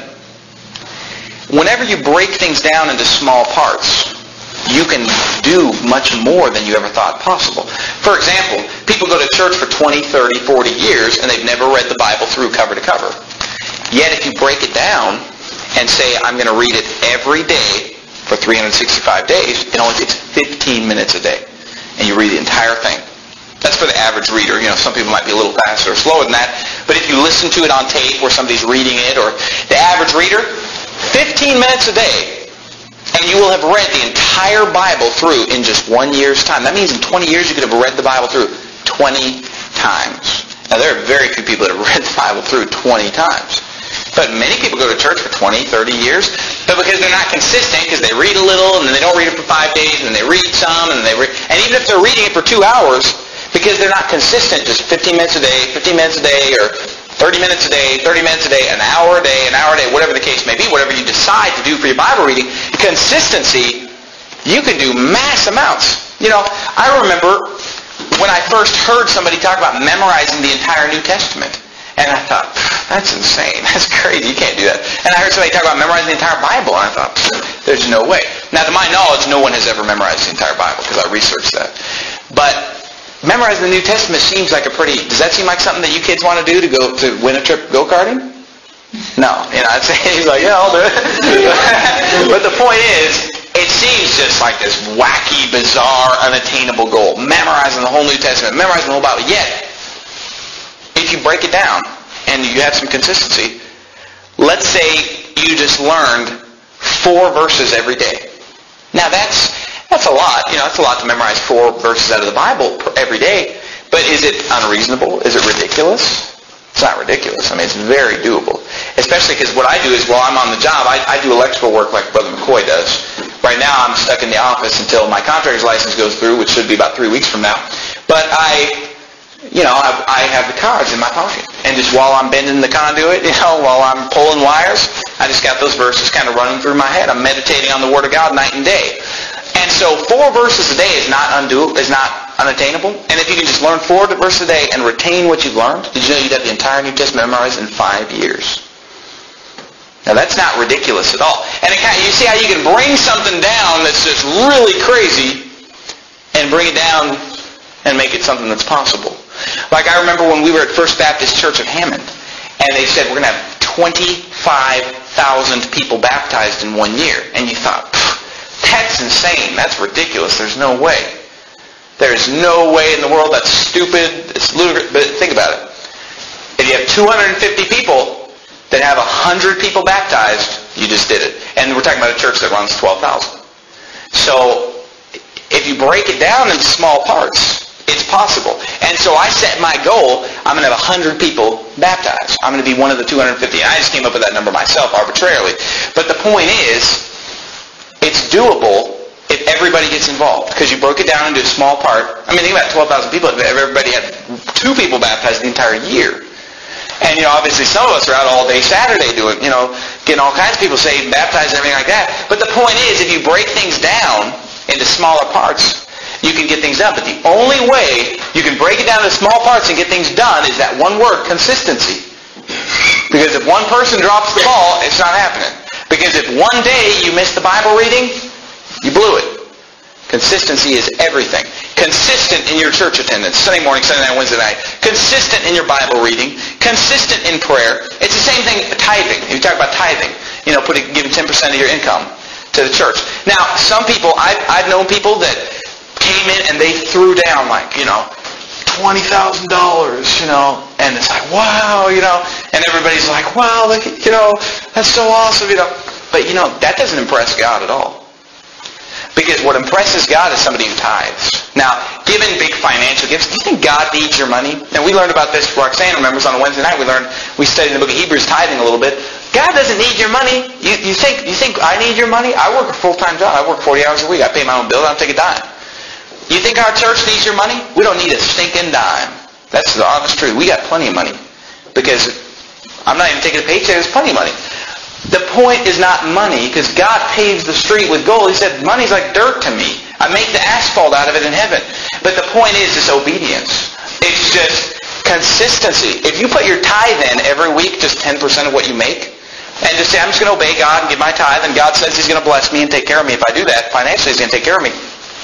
whenever you break things down into small parts, you can do much more than you ever thought possible. For example, people go to church for twenty, thirty, forty years, and they've never read the Bible through cover to cover. Yet if you break it down and say, I'm going to read it every day for three hundred sixty-five days, it only takes fifteen minutes a day. And you read the entire thing. That's for the average reader. You know, some people might be a little faster or slower than that. But if you listen to it on tape where somebody's reading it, or the average reader, fifteen minutes a day, and you will have read the entire Bible through in just one year's time. That means in twenty years you could have read the Bible through twenty times. Now, there are very few people that have read the Bible through twenty times. But many people go to church for twenty, thirty years, but because they're not consistent, because they read a little, and then they don't read it for five days, and then they read some, and they read, and even if they're reading it for two hours, because they're not consistent, just fifteen minutes a day, fifteen minutes a day, or thirty minutes a day, thirty minutes a day, an hour a day, an hour a day, whatever the case may be, whatever you decide to do for your Bible reading, consistency, you can do mass amounts. You know, I remember when I first heard somebody talk about memorizing the entire New Testament. And I thought, that's insane. That's crazy. You can't do that. And I heard somebody talk about memorizing the entire Bible, and I thought, there's no way. Now, to my knowledge, no one has ever memorized the entire Bible, because I researched that. But memorizing the New Testament seems like a pretty... Does that seem like something that you kids want to do to go to win a trip go-karting? No. You know, I'd say, he's like, yeah, I'll do it. But the point is, it seems just like this wacky, bizarre, unattainable goal. Memorizing the whole New Testament, memorizing the whole Bible. Yet, if you break it down and you have some consistency, let's say you just learned four verses every day. Now that's that's a lot. You know, that's a lot to memorize four verses out of the Bible every day. But is it unreasonable? Is it ridiculous? It's not ridiculous. I mean, it's very doable. Especially because what I do is while I'm on the job, I, I do electrical work like Brother McCoy does. Right now I'm stuck in the office until my contractor's license goes through, which should be about three weeks from now. But I... You know, I, I have the cards in my pocket. And just while I'm bending the conduit, you know, while I'm pulling wires, I just got those verses kind of running through my head. I'm meditating on the Word of God night and day. And so four verses a day is not undoable, is not unattainable. And if you can just learn four verses a day and retain what you've learned, did you know you'd have the entire New Testament memorized in five years? Now that's not ridiculous at all. And it kind of, you see how you can bring something down that's just really crazy and bring it down and make it something that's possible. Like I remember when we were at First Baptist Church of Hammond, and they said we're going to have twenty-five thousand people baptized in one year. And you thought, that's insane. That's ridiculous. There's no way. There's no way in the world. That's stupid. It's ludicrous. But think about it. If you have two hundred fifty people that have one hundred people baptized, you just did it. And we're talking about a church that runs twelve thousand. So if you break it down into small parts, it's possible. And so I set my goal, I'm going to have one hundred people baptized. I'm going to be one of the two hundred fifty. And I just came up with that number myself arbitrarily. But the point is, it's doable if everybody gets involved. Because you broke it down into a small part. I mean, think about twelve thousand people. If everybody had two people baptized the entire year. And, you know, obviously some of us are out all day Saturday doing, you know, getting all kinds of people saved and baptized and everything like that. But the point is, if you break things down into smaller parts, you can get things done. But the only way you can break it down into small parts and get things done is that one word, consistency. Because if one person drops the ball, it's not happening. Because if one day you miss the Bible reading, you blew it. Consistency is everything. Consistent in your church attendance, Sunday morning, Sunday night, Wednesday night. Consistent in your Bible reading. Consistent in prayer. It's the same thing, tithing. If you talk about tithing, you know, putting, giving ten percent of your income to the church. Now, some people, I've, I've known people that came in and they threw down like, you know, twenty thousand dollars, you know, and it's like, wow, you know, and everybody's like, wow, look, you know, that's so awesome, you know. But, you know, that doesn't impress God at all. Because what impresses God is somebody who tithes. Now, giving big financial gifts, do you think God needs your money? And we learned about this, Roxanne remembers on a Wednesday night, we learned, we studied in the book of Hebrews tithing a little bit. God doesn't need your money. You, you think you think I need your money? I work a full-time job. I work forty hours a week. I pay my own bill. I don't take a dime. You think our church needs your money? We don't need a stinking dime. That's the honest truth. We got plenty of money. Because I'm not even taking a paycheck. There's plenty of money. The point is not money, because God paves the street with gold. He said, money's like dirt to me. I make the asphalt out of it in heaven. But the point is, it's obedience. It's just consistency. If you put your tithe in every week, just ten percent of what you make, and just say, I'm just going to obey God and give my tithe, and God says He's going to bless me and take care of me. If I do that, financially He's going to take care of me.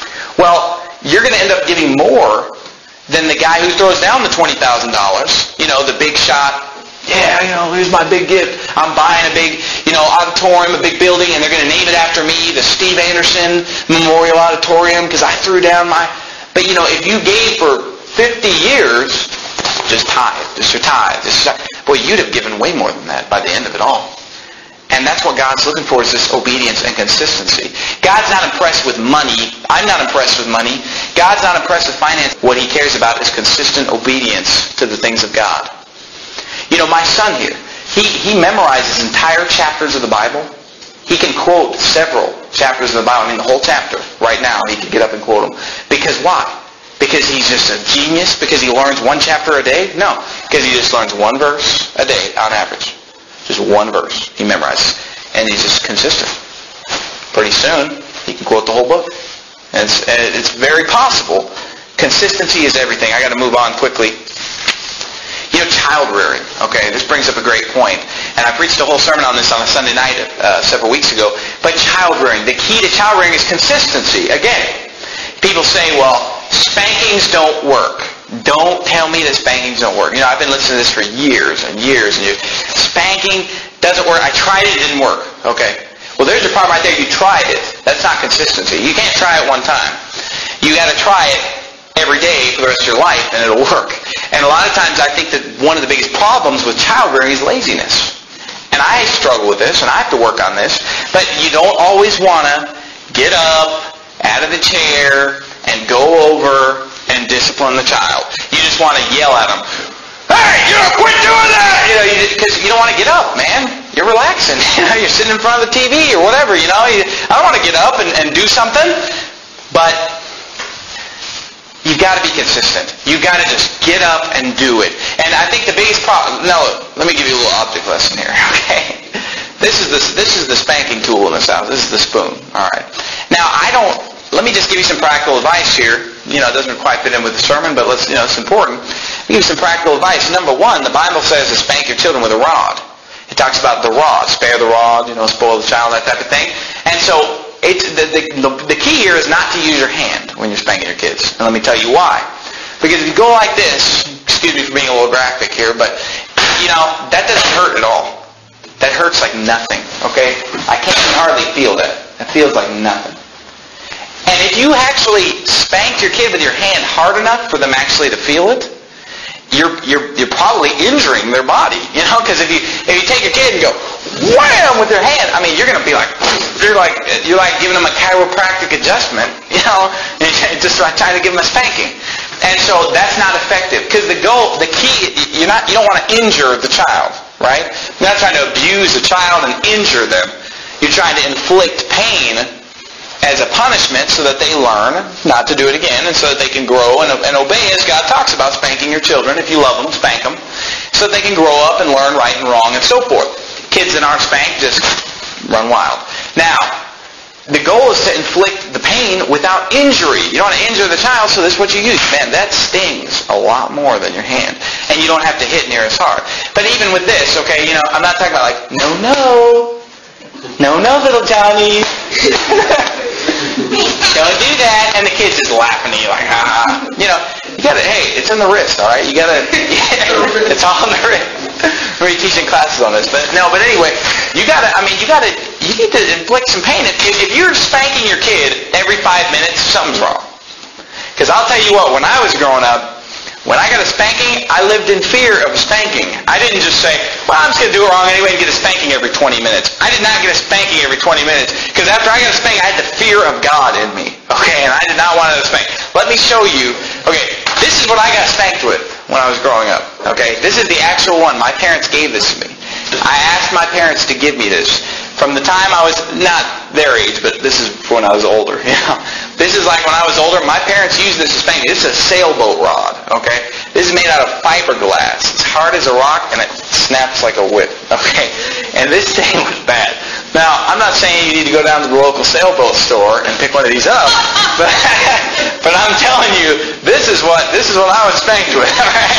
Well, you're going to end up giving more than the guy who throws down the twenty thousand dollars. You know, the big shot. Yeah, you know, here's my big gift. I'm buying a big, you know, auditorium, a big building, and they're going to name it after me, the Steve Anderson Memorial Auditorium, because I threw down my... But, you know, if you gave for fifty years, just tithe, just your tithe, just boy, you'd have given way more than that by the end of it all. And that's what God's looking for, is this obedience and consistency. God's not impressed with money. I'm not impressed with money. God's not impressed with finance. What He cares about is consistent obedience to the things of God. You know, my son here, he, he memorizes entire chapters of the Bible. He can quote several chapters of the Bible. I mean, the whole chapter right now. He can get up and quote them. Because why? Because he's just a genius? Because he learns one chapter a day? No. Because he just learns one verse a day on average. Just one verse he memorizes. And he's just consistent. Pretty soon, he can quote the whole book. And it's, and it's very possible. Consistency is everything. I got to move on quickly. You know, child rearing. Okay, this brings up a great point. And I preached a whole sermon on this on a Sunday night uh, several weeks ago. But child rearing. The key to child rearing is consistency. Again, people say, well, spankings don't work. Don't tell me that spankings don't work. You know, I've been listening to this for years and years and years. Spanking doesn't work. I tried it, it didn't work. Okay. Well, there's your problem right there. You tried it. That's not consistency. You can't try it one time. You got to try it every day for the rest of your life, and it'll work. And a lot of times I think that one of the biggest problems with child rearing is laziness. And I struggle with this, and I have to work on this. But you don't always want to get up out of the chair and go over and discipline the child. You just want to yell at them, hey, you know, quit doing that! You know, because you, you don't want to get up, man. You're relaxing. You know, you're sitting in front of the T V or whatever. You know, you, I don't want to get up and, and do something. But you've got to be consistent. You've got to just get up and do it. And I think the biggest problem... No, let me give you a little object lesson here, okay? This is the, this is the spanking tool in this house. This is the spoon, all right? Now, I don't... Let me just give you some practical advice here. You know, it doesn't quite fit in with the sermon, but let's, you know, it's important. I'll give you some practical advice. Number one, the Bible says to spank your children with a rod. It talks about the rod. Spare the rod, you know, spoil the child, that type of thing. And so... It's, the, the, the key here is not to use your hand when you're spanking your kids. And let me tell you why. Because if you go like this, excuse me for being a little graphic here, but, you know, that doesn't hurt at all. That hurts like nothing, okay? I can't even hardly feel that. It feels like nothing. And if you actually spanked your kid with your hand hard enough for them actually to feel it, you're you're you're probably injuring their body, you know? Because if you if you take your kid and go wham with your hand, I mean, you're going to be like you're like you're like giving them a chiropractic adjustment, you know, and just like trying to give them a spanking. And so that's not effective, because the goal, the key, you're not you don't want to injure the child, right? You're not trying to abuse the child and injure them. You're trying to inflict pain as a punishment so that they learn not to do it again, and so that they can grow and, and obey, as God talks about spanking your children. If you love them, spank them. so they can grow up and learn right and wrong and so forth. Kids that aren't spanked just run wild. Now, the goal is to inflict the pain without injury. You don't want to injure the child, so this is what you use. Man, that stings a lot more than your hand. And you don't have to hit near as hard. But even with this, okay, you know, I'm not talking about like, no, no. No, no, little Johnny. Don't do that. And the kid's just laughing at you like, ah. You know, you gotta, hey, it's in the wrist, all right? You gotta, yeah, it's all in the wrist. We're teaching classes on this. But no, but anyway, you gotta, I mean, you gotta, you need to inflict some pain. If, if you're spanking your kid every five minutes, something's wrong. Because I'll tell you what, when I was growing up, when I got a spanking, I lived in fear of a spanking. I didn't just say, well, I'm just going to do it wrong anyway and get a spanking every twenty minutes. I did not get a spanking every twenty minutes because after I got a spanking, I had the fear of God in me. Okay, and I did not want to spank. Let me show you. Okay, this is what I got spanked with when I was growing up. Okay, this is the actual one. My parents gave this to me. I asked my parents to give me this. From the time I was, not their age, but this is when I was older. You know, this is like when I was older, my parents used this to spank me. This is a sailboat rod, okay? This is made out of fiberglass. It's hard as a rock, and it snaps like a whip, okay? And this thing was bad. Now, I'm not saying you need to go down to the local sailboat store and pick one of these up, but, but I'm telling you, this is what this is what I was spanked with.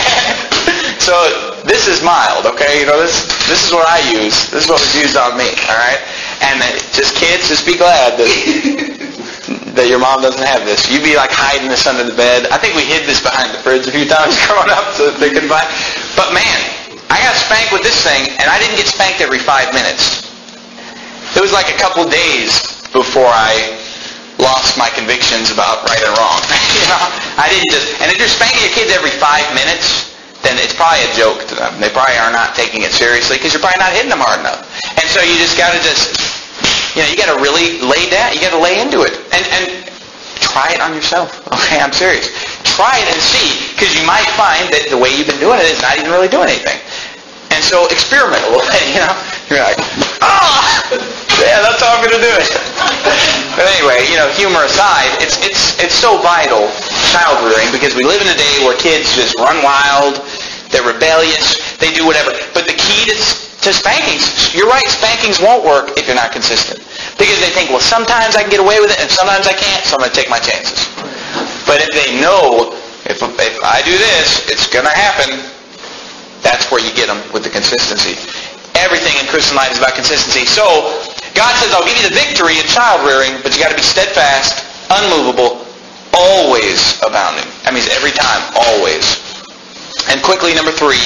So this is mild, okay? You know, this this is what I use. This is what was used on me, all right? And uh, just kids, just be glad that that your mom doesn't have this. You'd be like hiding this under the bed. I think we hid this behind the fridge a few times growing up so that they couldn't find. But man, I got spanked with this thing, and I didn't get spanked every five minutes. It was like a couple of days before I lost my convictions about right and wrong. You know, I didn't just. And if you're spanking your kids every five minutes, then it's probably a joke to them. They probably are not taking it seriously because you're probably not hitting them hard enough. And so you just got to just, you know, you got to really lay down. You got to lay into it. And and try it on yourself. Okay, I'm serious. Try it and see, because you might find that the way you've been doing it is not even really doing anything. And so experiment a little bit, you know. You're like, ah, yeah, that's how I'm going to do it. But anyway, you know, humor aside, it's it's it's so vital, child rearing, because we live in a day where kids just run wild, they're rebellious, they do whatever. But the key to, to spankings, you're right, spankings won't work if you're not consistent. Because they think, well, sometimes I can get away with it and sometimes I can't, so I'm going to take my chances. But if they know, if, if I do this, it's going to happen, that's where you get them with the consistency. Everything in Christian life is about consistency. So, God says, I'll give you the victory in child rearing, but you got to be steadfast, unmovable, always abounding. That means every time, always. And quickly, number three,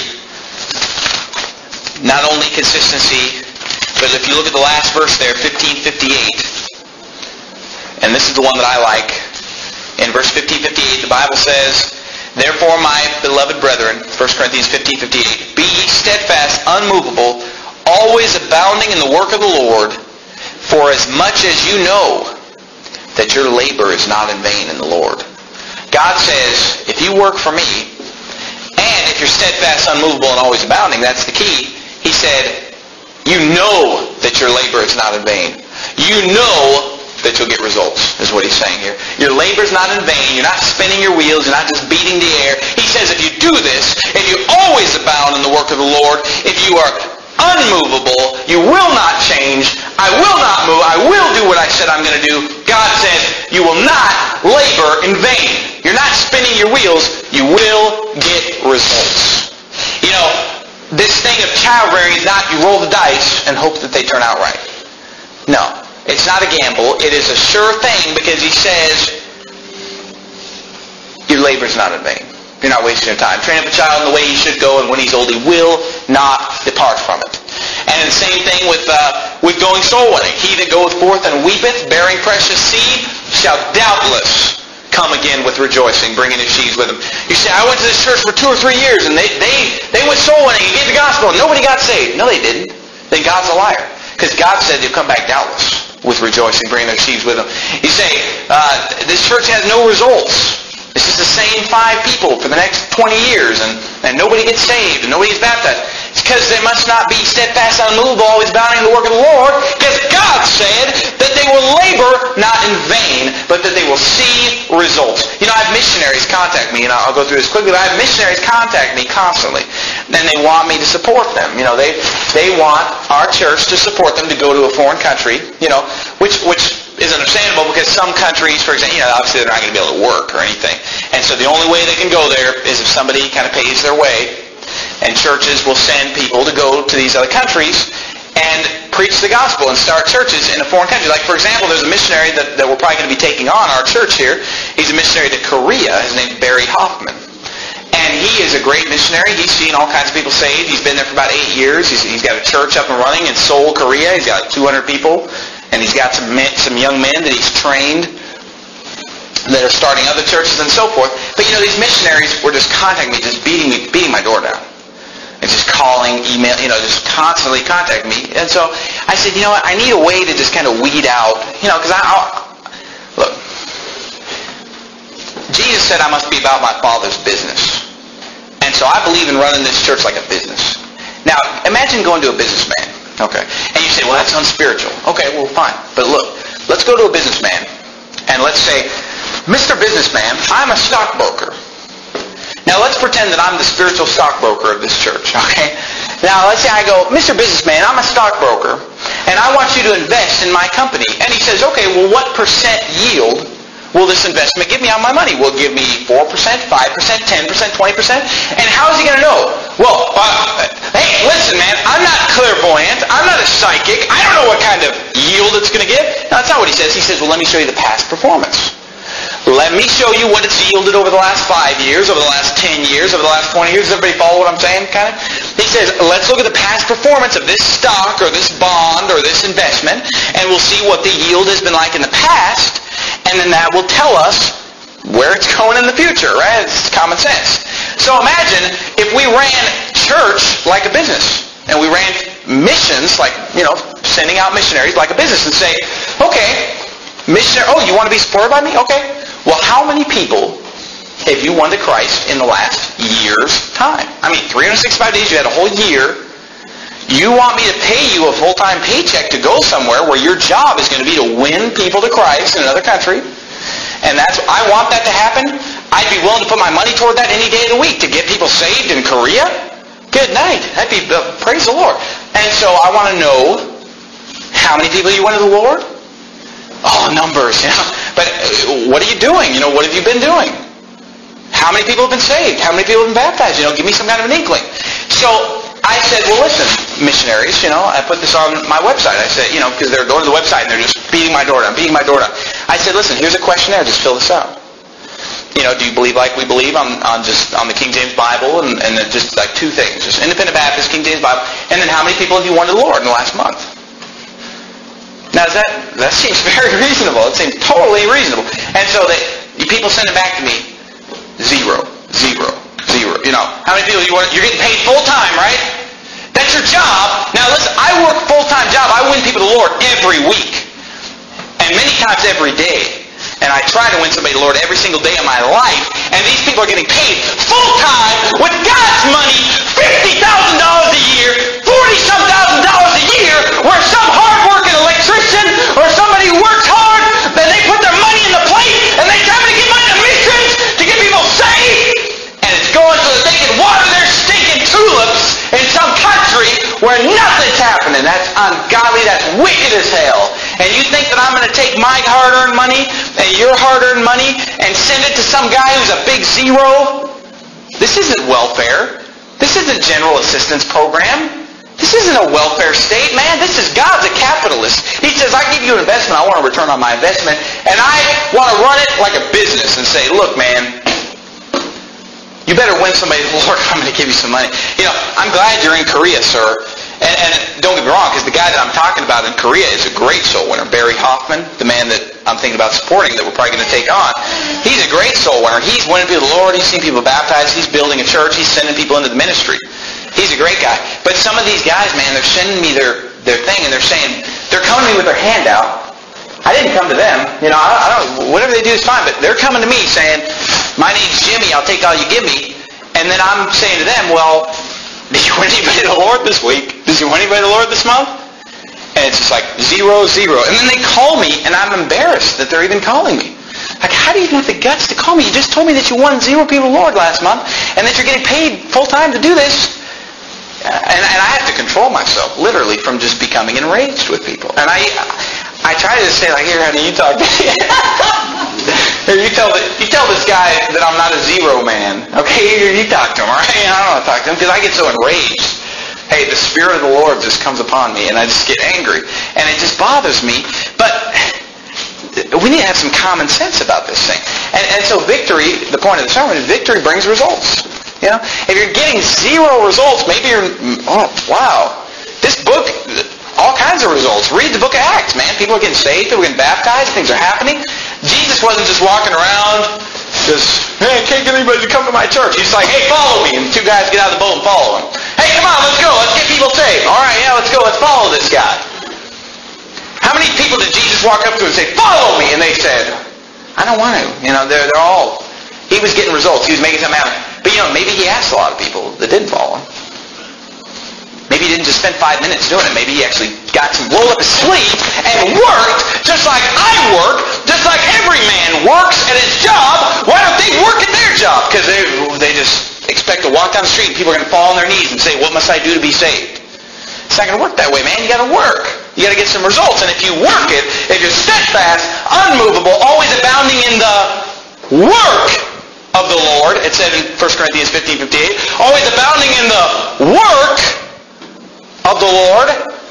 not only consistency, but if you look at the last verse there, fifteen fifty-eight, and this is the one that I like. In verse fifteen fifty-eight, the Bible says, therefore, my beloved brethren, First Corinthians fifteen fifty-eight, be ye steadfast, unmovable, always abounding in the work of the Lord, for as much as you know that your labor is not in vain in the Lord. God says, if you work for me, and if you're steadfast, unmovable, and always abounding, that's the key. He said, you know that your labor is not in vain. You know that you'll get results, is what he's saying here. Your labor's not in vain. You're not spinning your wheels. You're not just beating the air. He says if you do this, if you always abound in the work of the Lord, if you are unmovable, you will not change. I will not move. I will do what I said I'm going to do. God says you will not labor in vain. You're not spinning your wheels. You will get results. You know, this thing of child rearing is not you roll the dice and hope that they turn out right. No. It's not a gamble. It is a sure thing because he says your labor's not in vain. You're not wasting your time. Train up a child in the way he should go, and when he's old, he will not depart from it. And the same thing with uh, with going soul winning. He that goeth forth and weepeth, bearing precious seed, shall doubtless come again with rejoicing, bringing his sheaves with him. You say, I went to this church for two or three years, and they they they went soul winning and gave the gospel, and nobody got saved. No, they didn't. Then God's a liar, because God said he'll come back doubtless with rejoicing, bringing their sheaves with them. You say, uh, this church has no results. It's just the same five people for the next twenty years, and, and nobody gets saved, and nobody gets baptized. It's because they must not be steadfast, unmovable, always abounding in the work of the Lord, because God said that they will labor not in vain, but that they will see results. You know, I have missionaries contact me, and I'll go through this quickly, but I have missionaries contact me constantly. and they want me to support them. You know, they they want our church to support them to go to a foreign country, you know, which which is understandable because some countries, for example, you know, obviously they're not going to be able to work or anything. And so the only way they can go there is if somebody kind of pays their way, and churches will send people to go to these other countries and preach the gospel and start churches in a foreign country. Like, for example, there's a missionary that, that we're probably going to be taking on our church here. He's a missionary to Korea. His name's Barry Hoffman. And he is a great missionary. He's seen all kinds of people saved. He's been there for about eight years. He's, he's got a church up and running in Seoul, Korea. He's got two hundred people. And he's got some men, some young men that he's trained that are starting other churches and so forth. But, you know, these missionaries were just contacting me, just beating me, beating my door down. And just calling, email, you know, just constantly contacting me. And so I said, you know what, I need a way to just kind of weed out, you know, because I, I'll, look, Jesus said I must be about my Father's business. And so I believe in running this church like a business. Now, imagine going to a businessman, okay, and you say, well, that's unspiritual. Okay, well, fine. But look, let's go to a businessman, and let's say, Mister Businessman, I'm a stockbroker. Now, let's pretend that I'm the spiritual stockbroker of this church, okay? Now, let's say I go, Mister Businessman, I'm a stockbroker, and I want you to invest in my company. And he says, okay, well, what percent yield will this investment give me on my money? Will it give me four percent, five percent, ten percent, twenty percent? And how is he going to know? Well, uh, hey, listen, man, I'm not clairvoyant. I'm not a psychic. I don't know what kind of yield it's going to give. No, that's not what he says. He says, well, let me show you the past performance. Let me show you what it's yielded over the last five years, over the last ten years, over the last twenty years. Does everybody follow what I'm saying, kind of? He says, let's look at the past performance of this stock or this bond or this investment, and we'll see what the yield has been like in the past, and then that will tell us where it's going in the future, right? It's common sense. So imagine if we ran church like a business, and we ran missions like, you know, sending out missionaries like a business and say, okay, missionary, oh, you want to be supported by me? Okay. Well, how many people have you won to Christ in the last year's time? I mean, three hundred sixty-five days, you had a whole year. You want me to pay you a full-time paycheck to go somewhere where your job is going to be to win people to Christ in another country? And that's, I want that to happen. I'd be willing to put my money toward that any day of the week to get people saved in Korea. Good night. That'd be, uh, praise the Lord. And so I want to know how many people you won to the Lord. Oh, numbers, you know. But what are you doing? You know, what have you been doing? How many people have been saved? How many people have been baptized? You know, give me some kind of an inkling. So I said, well, listen, missionaries, you know, I put this on my website. I said, you know, because they're going to the website and they're just beating my door down, beating my door down. I said, listen, here's a questionnaire. Just fill this out. You know, do you believe like we believe on, on just on the King James Bible? And, and then just like two things. Just Independent Baptist, King James Bible. And then how many people have you won to the Lord in the last month? Now, does that, that seems very reasonable. It seems totally reasonable. And so they, people send it back to me. Zero. Zero. Zero. You know, how many people you want? You're getting paid full-time, right? That's your job. Now, listen, I work a full-time job. I win people to the Lord every week. And many times every day. And I try to win somebody to the Lord every single day of my life. And these people are getting paid full-time with God's money, fifty thousand dollars a year, forty-some thousand dollars a year, where some hard-working electrician or somebody who works hard, then they put their money in the plate and they tell me to give money to missions to get people saved. And it's going so that they can water their stinking tulips in some country where nothing's happening. That's ungodly. That's wicked as hell. And you think that I'm going to take my hard-earned money and your hard-earned money and send it to some guy who's a big zero? This isn't welfare. This isn't general assistance program. This isn't a welfare state, man. This is God's a capitalist. He says, I give you an investment. I want a return on my investment. And I want to run it like a business and say, look, man, you better win somebody to the Lord. I'm going to give you some money. You know, I'm glad you're in Korea, sir. And, and don't get me wrong, because the guy that I'm talking about in Korea is a great soul winner. Barry Hoffman, the man that I'm thinking about supporting that we're probably going to take on. He's a great soul winner. He's winning people to the Lord. He's seen people baptized. He's building a church. He's sending people into the ministry. He's a great guy. But some of these guys, man, they're sending me their, their thing, and they're saying, they're coming to me with their hand out. I didn't come to them. You know, I, I don't, whatever they do is fine, but they're coming to me saying, my name's Jimmy, I'll take all you give me. And then I'm saying to them, well, did you win anybody to the Lord this week? Did you win anybody to the Lord this month? And it's just like zero, zero. And then they call me, and I'm embarrassed that they're even calling me. Like, how do you even have the guts to call me? You just told me that you won zero people to the Lord last month, and that you're getting paid full-time to do this. And, and I have to control myself, literally, from just becoming enraged with people. And I I try to say, like, here, honey, you talk to me. Here, you tell, the, you tell this guy that I'm not a zero man. Okay, here, you talk to him, all right? I don't want to talk to him because I get so enraged. Hey, the Spirit of the Lord just comes upon me, and I just get angry. And it just bothers me. But we need to have some common sense about this thing. And, and so victory, the point of the sermon is victory brings results. You know, if you're getting zero results, maybe you're, oh, wow. This book, all kinds of results. Read the book of Acts, man. People are getting saved, people are getting baptized, things are happening. Jesus wasn't just walking around, just, hey, I can't get anybody to come to my church. He's like, hey, follow me. And two guys get out of the boat and follow him. Hey, come on, let's go. Let's get people saved. All right, yeah, let's go. Let's follow this guy. How many people did Jesus walk up to and say, follow me? And they said, I don't want to. You know, they're, they're all, he was getting results. He was making something happen. But, you know, maybe he asked a lot of people that didn't follow him. Maybe he didn't just spend five minutes doing it. Maybe he actually got some roll up his sleeve and worked just like I work, just like every man works at his job. Why don't they work at their job? Because they, they just expect to walk down the street and people are going to fall on their knees and say, what must I do to be saved? It's not going to work that way, man. You got to work. You got to get some results. And if you work it, if you're steadfast, unmovable, always abounding in the work of the Lord, it said in First Corinthians fifteen fifty-eight, always abounding in the work of the Lord,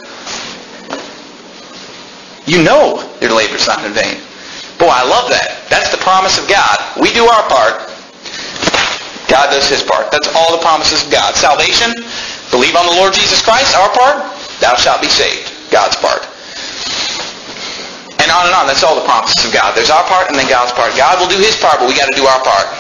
you know your labor's not in vain. Boy, I love that. That's the promise of God. We do our part. God does his part. That's all the promises of God. Salvation, believe on the Lord Jesus Christ, our part, thou shalt be saved. God's part. And on and on. That's all the promises of God. There's our part and then God's part. God will do his part, but we got to do our part.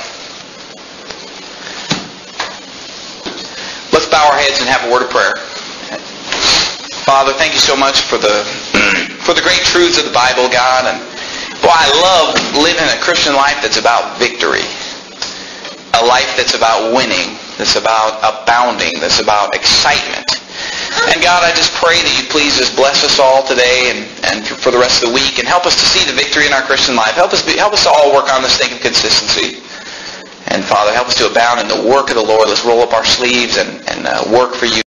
Let's bow our heads and have a word of prayer. Father, thank you so much for the for the great truths of the Bible, God. And boy, I love living a Christian life that's about victory. A life that's about winning, that's about abounding, that's about excitement. And God, I just pray that you please just bless us all today and, and for the rest of the week and help us to see the victory in our Christian life. Help us be, help us to all work on this thing of consistency. And Father, help us to abound in the work of the Lord. Let's roll up our sleeves and, and uh, work for you.